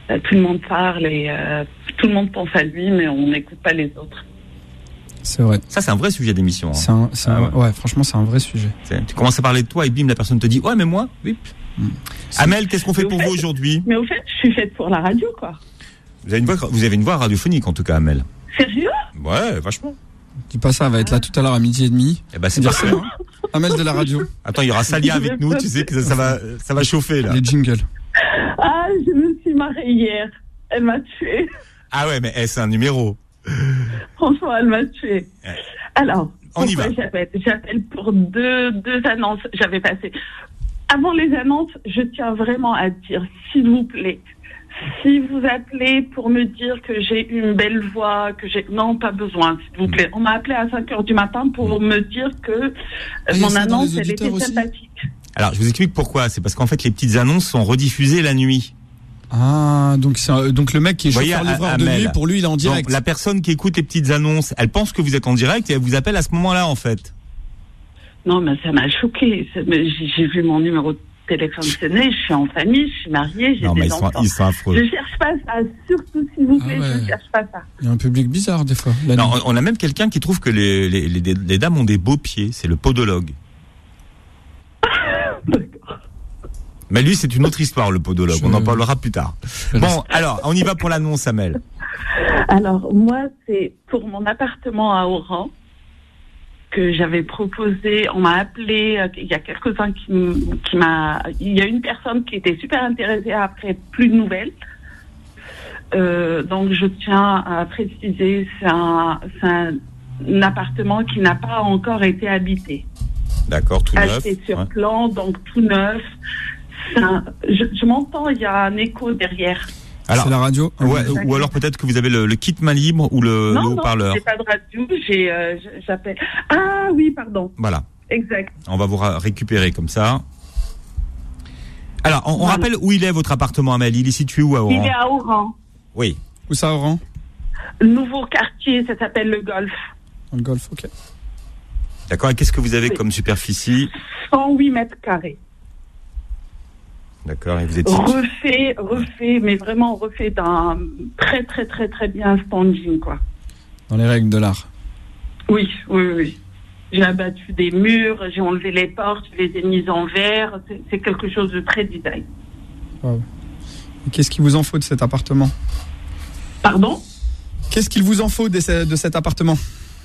euh, tout le monde parle et euh, tout le monde pense à lui, mais on n'écoute pas les autres. C'est vrai. Ça, c'est un vrai sujet d'émission. Hein. C'est un, c'est ah, un, ouais. ouais, franchement, c'est un vrai sujet. C'est, tu commences à parler de toi et bim, la personne te dit ouais, mais moi, oui. Mm. Amel, qu'est-ce qu'on fait pour fait, vous aujourd'hui? Mais au fait, je suis faite pour la radio, quoi. Vous avez une voix, vous avez une voix radiophonique en tout cas, Amel. Sérieux? Ouais, vachement. Dis pas ça, elle va être là tout à l'heure à midi et demi. Eh ben, c'est parfait. Hein. Amel de la radio. Attends, il y aura Salia avec nous, tu sais que ça, ça va, ça va chauffer là. Les jingles. Ah, je me suis mariée hier. Elle m'a tuée. Ah ouais, mais eh, c'est un numéro. Franchement, elle m'a tuée. Alors, on y va. J'appelle, j'appelle pour deux, deux annonces. J'avais passé. Avant les annonces, je tiens vraiment à dire, s'il vous plaît, si vous appelez pour me dire que j'ai une belle voix, que j'ai... Non, pas besoin, s'il vous plaît. On m'a appelé à cinq heures du matin pour me dire que ah, mon annonce, elle était aussi sympathique. Alors, je vous explique pourquoi. C'est parce qu'en fait, les petites annonces sont rediffusées la nuit. Ah, donc c'est un, donc le mec qui est chauffeur-livreur de nuit, pour lui, il est en direct. Donc, la personne qui écoute les petites annonces, elle pense que vous êtes en direct et elle vous appelle à ce moment-là, en fait. Non, mais ça m'a choqué. J'ai vu mon numéro de téléphone sonner, je suis en famille, je suis mariée, j'ai non, des mais enfants. Ils sont, ils sont affreux. Je cherche pas ça, surtout s'il vous plaît, ah ouais. je cherche pas ça. Il y a un public bizarre des fois. Non, on a même quelqu'un qui trouve que les, les, les, les dames ont des beaux pieds, c'est le podologue. Mais lui, c'est une autre histoire, le podologue. Je... On en parlera plus tard. Bon, alors, on y va pour l'annonce, Amel. Alors, moi, c'est pour mon appartement à Oran que j'avais proposé. On m'a appelé. Il y a quelques-uns qui, qui m'a. Il y a une personne qui était super intéressée. Après, plus de nouvelles. Euh, donc, je tiens à préciser, c'est un, c'est un, un appartement qui n'a pas encore été habité. D'accord, tout neuf. Acheté sur ouais. plan, donc tout neuf. Un, je, je m'entends, il y a un écho derrière. Alors, c'est la radio. Ouais, ou alors peut-être que vous avez le, le kit main libre ou le, non, le haut-parleur. Non, j'ai pas de radio, j'ai, euh, j'appelle. Ah oui, pardon. Voilà. Exact. On va vous ra- récupérer comme ça. Alors, on, on voilà. rappelle où il est votre appartement, Amel. Il est situé où à Oran? Il est à Oran. Oui. Où ça, Oran? Nouveau quartier, ça s'appelle le Golf. Le Golf, ok. D'accord. Et qu'est-ce que vous avez oui. comme superficie? cent huit mètres carrés. D'accord, et vous êtes refait, refait, mais vraiment refait d'un très très très très bien standing, quoi. Dans les règles de l'art. Oui, oui, oui. J'ai abattu des murs, j'ai enlevé les portes, je les ai mises en verre. C'est, c'est quelque chose de très design. Wow. Et qu'est-ce qu'il vous en faut de cet appartement? Pardon? Qu'est-ce qu'il vous en faut de, de cet appartement?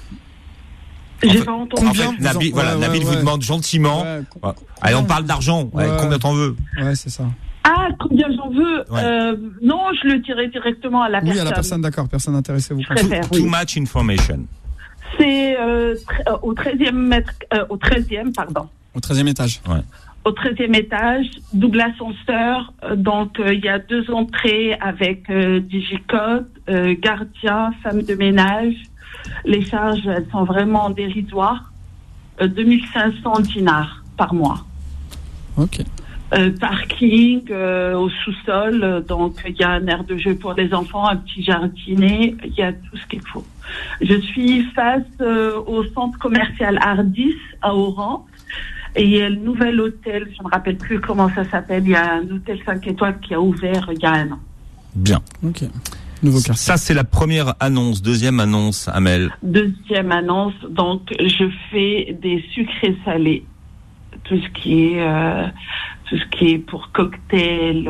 J'ai en fait, pas entendu. En fait, Nabil, ouais, voilà, ouais, Nabil ouais, vous demande gentiment. Ouais, ouais. Allez, on parle d'argent. Ouais, ouais. Combien t'en veux? Ouais, c'est ça. Ah, combien j'en veux? Ouais. euh, Non, je le dirai directement à la oui, personne. Oui, à la personne, d'accord. Personne intéressée, vous préfère. Too, oui. too much information. C'est euh, tr- au treizième mètre, euh, au treizième, pardon. Au treizième étage. Ouais. Au treizième étage, double ascenseur. Euh, donc, il euh, y a deux entrées avec euh, digicode, euh, gardien, femme de ménage. Les charges, elles sont vraiment dérisoires. deux mille cinq cents dinars par mois. Ok. Euh, parking euh, au sous-sol, donc il y a un aire de jeu pour les enfants, un petit jardinet, il y a tout ce qu'il faut. Je suis face euh, au centre commercial Ardis à Oran et il y a le nouvel hôtel, je ne me rappelle plus comment ça s'appelle, il y a un hôtel cinq étoiles qui a ouvert il y a un an. Bien. Ok. Nouveau quartier. Ça, c'est la première annonce. Deuxième annonce, Amel. Deuxième annonce, donc je fais des sucrés salés. Tout ce qui est, euh, tout ce qui est pour cocktail,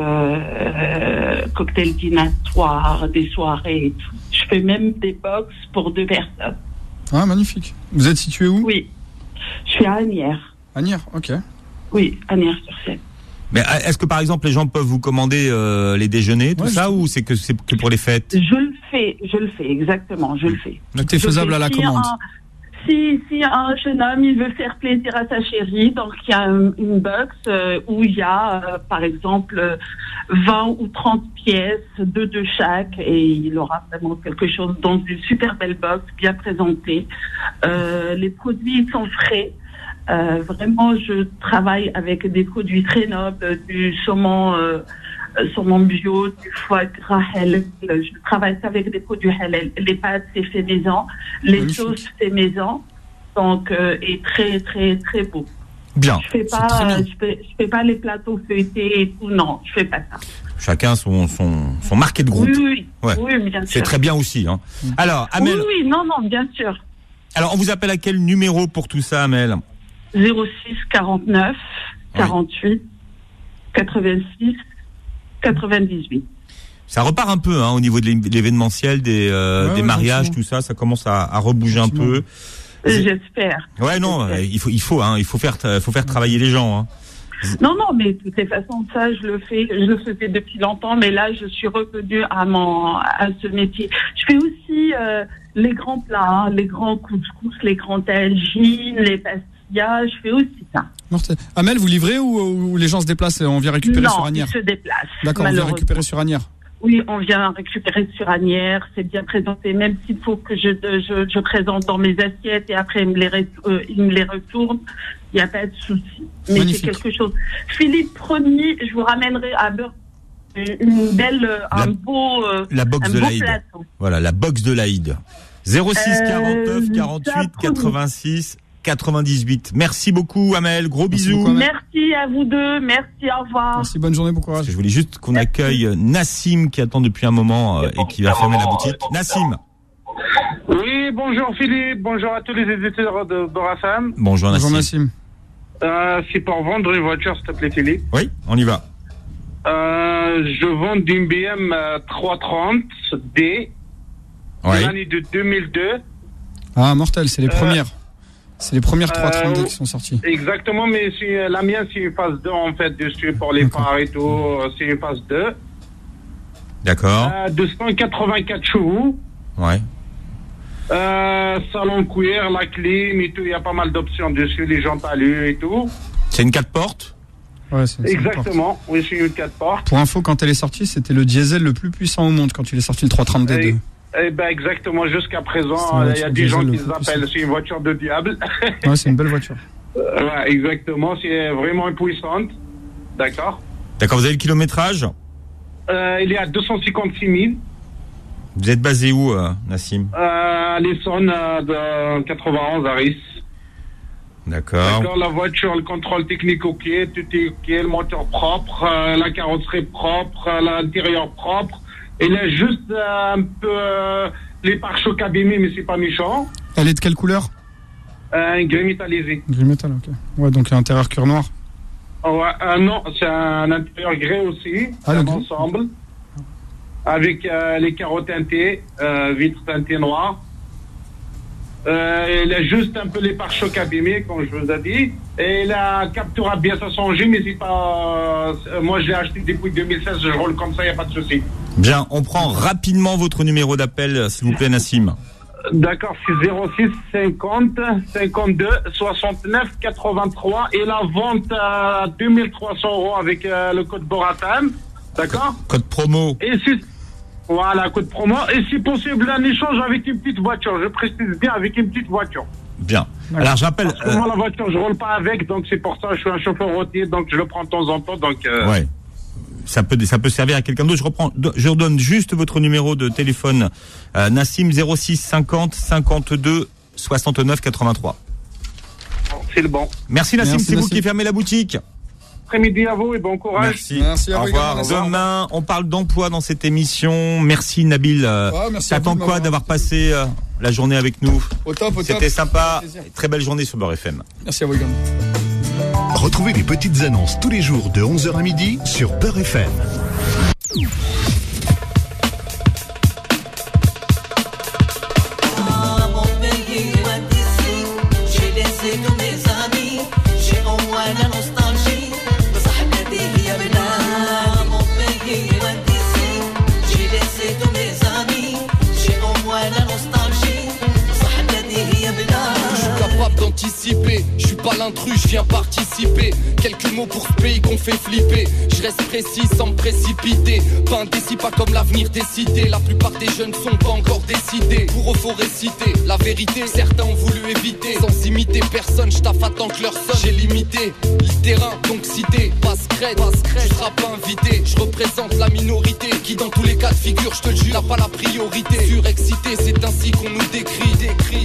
euh, cocktail dînatoire, des soirées et tout. Je fais même des box pour deux personnes. Ah, magnifique. Vous êtes situé où? Oui. Je suis à Asnières. Asnières, ok. Oui, Asnières-sur-Seine. Mais est-ce que par exemple les gens peuvent vous commander euh, les déjeuners, tout ouais, ça, je... ou c'est que c'est que pour les fêtes? Je le fais, je le fais, exactement, je le fais. Tout est faisable à la commande. Un, si, si un jeune homme, il veut faire plaisir à sa chérie, donc il y a une, une box euh, où il y a, euh, par exemple, vingt ou trente pièces, deux de chaque, et il aura vraiment quelque chose dans une super belle box, bien présentée. Euh, les produits sont frais. Euh, vraiment, je travaille avec des produits très nobles, du saumon, euh, saumon bio, du foie gras halal. Je travaille avec des produits halal. Les pâtes, c'est fait maison. Les Magnifique. Sauces, c'est maison. Donc, euh, et très, très, très beau. Bien. Je fais pas, euh, je fais, je fais pas les plateaux feuilletés et tout. Non, je fais pas ça. chacun son, son, son marqué de groupe. Oui, oui, ouais. oui bien sûr. C'est très bien aussi. Hein. Alors, Amel. Oui, oui, non, non, bien sûr. Alors, on vous appelle à quel numéro pour tout ça, Amel? zéro six quarante-neuf quarante-huit quatre-vingt-six quatre-vingt-dix-huit. Ça repart un peu hein, au niveau de l'événementiel, des, euh, ouais, des ouais, mariages, tout ça, ça commence à, à rebouger un peu. J'espère. Ouais, non, J'espère. il faut, il faut, hein, il faut faire, faut faire travailler les gens. Hein. Non, non, mais de toutes les façons, ça, je le fais, je le faisais depuis longtemps, mais là, je suis revenue à mon, à ce métier. Je fais aussi euh, les grands plats, hein, les grands couscous, les grands tagines, les pastillas. Je fais aussi ça. Amel, vous livrez ou, ou les gens se déplacent et on vient récupérer non, sur Asnières? Non, ils se déplacent. D'accord, on vient récupérer sur Asnières. Oui, on vient récupérer sur Asnières. C'est bien présenté, même s'il faut que je, je, je présente dans mes assiettes et après ils me les, euh, ils me les retournent. Il n'y a pas de souci. Mais Magnifique. C'est quelque chose. Philippe, promis, je vous ramènerai à Beurre une belle, la, un beau, euh, la box un de beau l'Aïd. plateau. Voilà, la box de l'Aïd. zéro six quarante-neuf quarante-huit quatre-vingt-six quatre-vingt-dix-huit. Merci beaucoup, Amel. Gros Merci bisous. beaucoup, Merci à vous deux. Merci, au revoir. Merci, bonne journée, bon courage. Je voulais juste qu'on accueille Nassim qui attend depuis un moment euh, et qui va fermer la boutique. Nassim. Oui, bonjour Philippe. Bonjour à tous les éditeurs de Beurre F M. Bonjour Nassim. Bonjour Nassim. Euh, c'est pour vendre une voiture, s'il te plaît, Philippe. Oui, on y va. Euh, je vends une B M trois cent trente D. Oui. De l'année de deux mille deux. Ah, mortel, c'est les euh, premières. C'est les premières trois cent trente D euh, qui sont sorties. Exactement, mais c'est, la mienne, c'est une phase deux, en fait, dessus, pour les phares et tout. C'est une phase deux. D'accord. Euh, deux cent quatre-vingt-quatre chevaux. Ouais. Euh, salon cuir, la clim et tout. Il y a pas mal d'options dessus, les jantes alu et tout. C'est une quatre portes? Ouais, c'est, c'est exactement. Oui, c'est une quatre portes. Pour info, quand elle est sortie, c'était le diesel le plus puissant au monde quand il est sorti, le trois cent trente D deux. Eh ben exactement, jusqu'à présent, il y a des gens qui l'appellent, c'est une voiture de diable. Ouais, c'est une belle voiture. Euh, ouais, exactement, c'est vraiment puissante. D'accord. D'accord, vous avez le kilométrage? euh, Il est à deux cent cinquante-six mille. Vous êtes basé où, euh, Nassim? euh, À l'Essonne, euh, de quatre-vingt-onze à Ris. D'accord. D'accord, la voiture, le contrôle technique ok, tout est ok, le moteur propre, euh, la carrosserie propre, euh, l'intérieur propre. Il a juste euh, un peu euh, les pare-chocs abîmés, mais c'est pas méchant. Elle est de quelle couleur? euh, Un gris métallisé. Gris métal, ok. Ouais, donc l'intérieur cuir noir. Oh, ouais, euh, non, c'est un intérieur gris aussi, ah, un ensemble, avec euh, les carreaux teintés, euh, vitres teintées noires. Euh, il a juste un peu les pare-chocs abîmés, comme je vous ai dit. Et la capture a bien changé, mais c'est pas. Euh, moi, je l'ai acheté depuis deux mille seize, je roule comme ça, il n'y a pas de souci. Bien, on prend rapidement votre numéro d'appel, s'il vous plaît, Nassim. D'accord, c'est zéro six cinquante cinquante-deux soixante-neuf quatre-vingt-trois et la vente à deux mille trois cents euros avec euh, le code Boratam. D'accord? Code promo. Et si. Voilà, code promo. Et si possible, un échange avec une petite voiture. Je précise bien, avec une petite voiture. Bien. Alors, j'appelle. Parce que moi, la voiture, je roule pas avec, donc c'est pour ça, je suis un chauffeur routier, donc je le prends de temps en temps, donc. Euh... Ouais. Ça peut, ça peut servir à quelqu'un d'autre. Je reprends, je redonne juste votre numéro de téléphone, euh, Nassim, zéro six cinquante cinquante-deux soixante-neuf quatre-vingt-trois. C'est le bon. Merci Nassim, Merci, c'est Nassim. vous qui fermez la boutique. Après-midi à vous et bon courage. Merci. Merci à Au vous revoir. également. Demain, on parle d'emploi dans cette émission. Merci Nabil. Euh, Ouais, merci à T'attends vous de quoi m'avoir d'avoir passé euh, la journée avec nous? Au top, au top. C'était sympa. Plaisir. Très belle journée sur Beurre F M. Merci à vous également. Retrouvez les petites annonces tous les jours de onze heures à midi sur Beurre F M. Je suis pas l'intrus, je viens participer. Quelques mots pour ce pays qu'on fait flipper. Je reste précis sans me précipiter. Pas indécis, pas comme l'avenir décidé. La plupart des jeunes sont pas encore décidés. Pour eux faut réciter la vérité, certains ont voulu éviter. Sans imiter personne, je taffe attends que leur sonne. J'ai limité, littérin, donc cité. Passe crête, tu seras pas invité. Je représente la minorité qui dans tous les cas de figure, je te le jure, n'a pas la priorité. Surexcité, c'est ainsi qu'on nous décrit, décrit.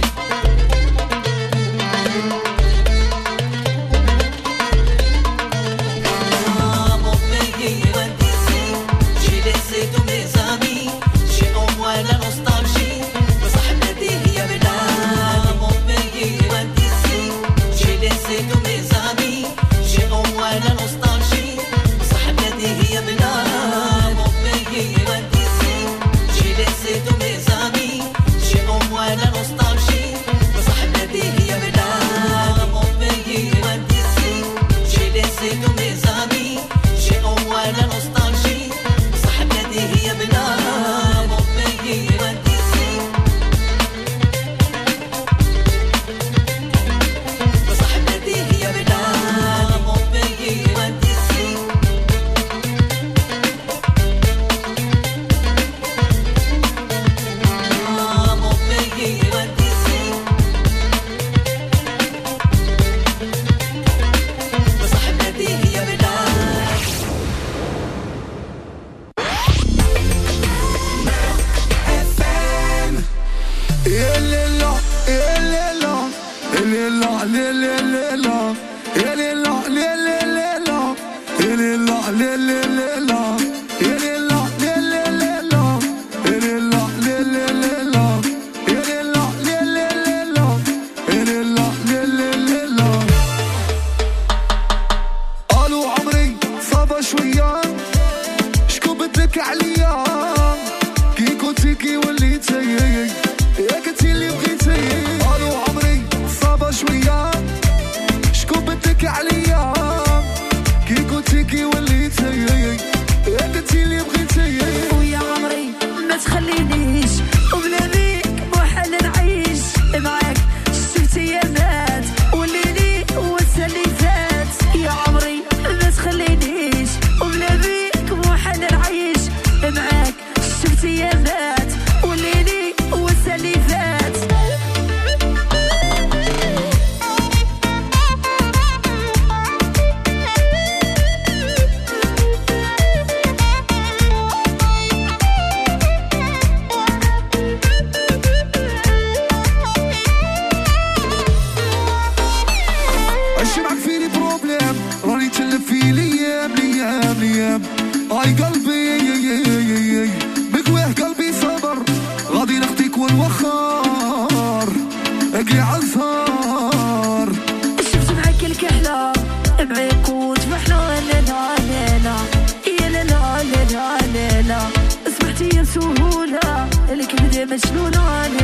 كي وليتي يا كنتي اللي بغيتي الو عمري صعبة شوية شكون بدك عليا كي قلتي كي وليتي يا كنتي اللي بغيتي ويا عمري ما تخلينيش وبلا بيك محال نعيش معاك شفتي يا مات وليلي وانسى اللي فات يا عمري ما تخلينيش وبلا بيك محال نعيش معاك شفتي يا مات وليلي وانسى اللي فات راني تلف في ليام ليام ليام هاي قلبي بقويه قلبي صبر غادي نخطيك والوخار اقلي عالثار شفت معاك الكحلة معاك وتفحنا لا لا لا لا يا لا لا لا لا لا اصبحتي يا سهولة الكبدة مشلولة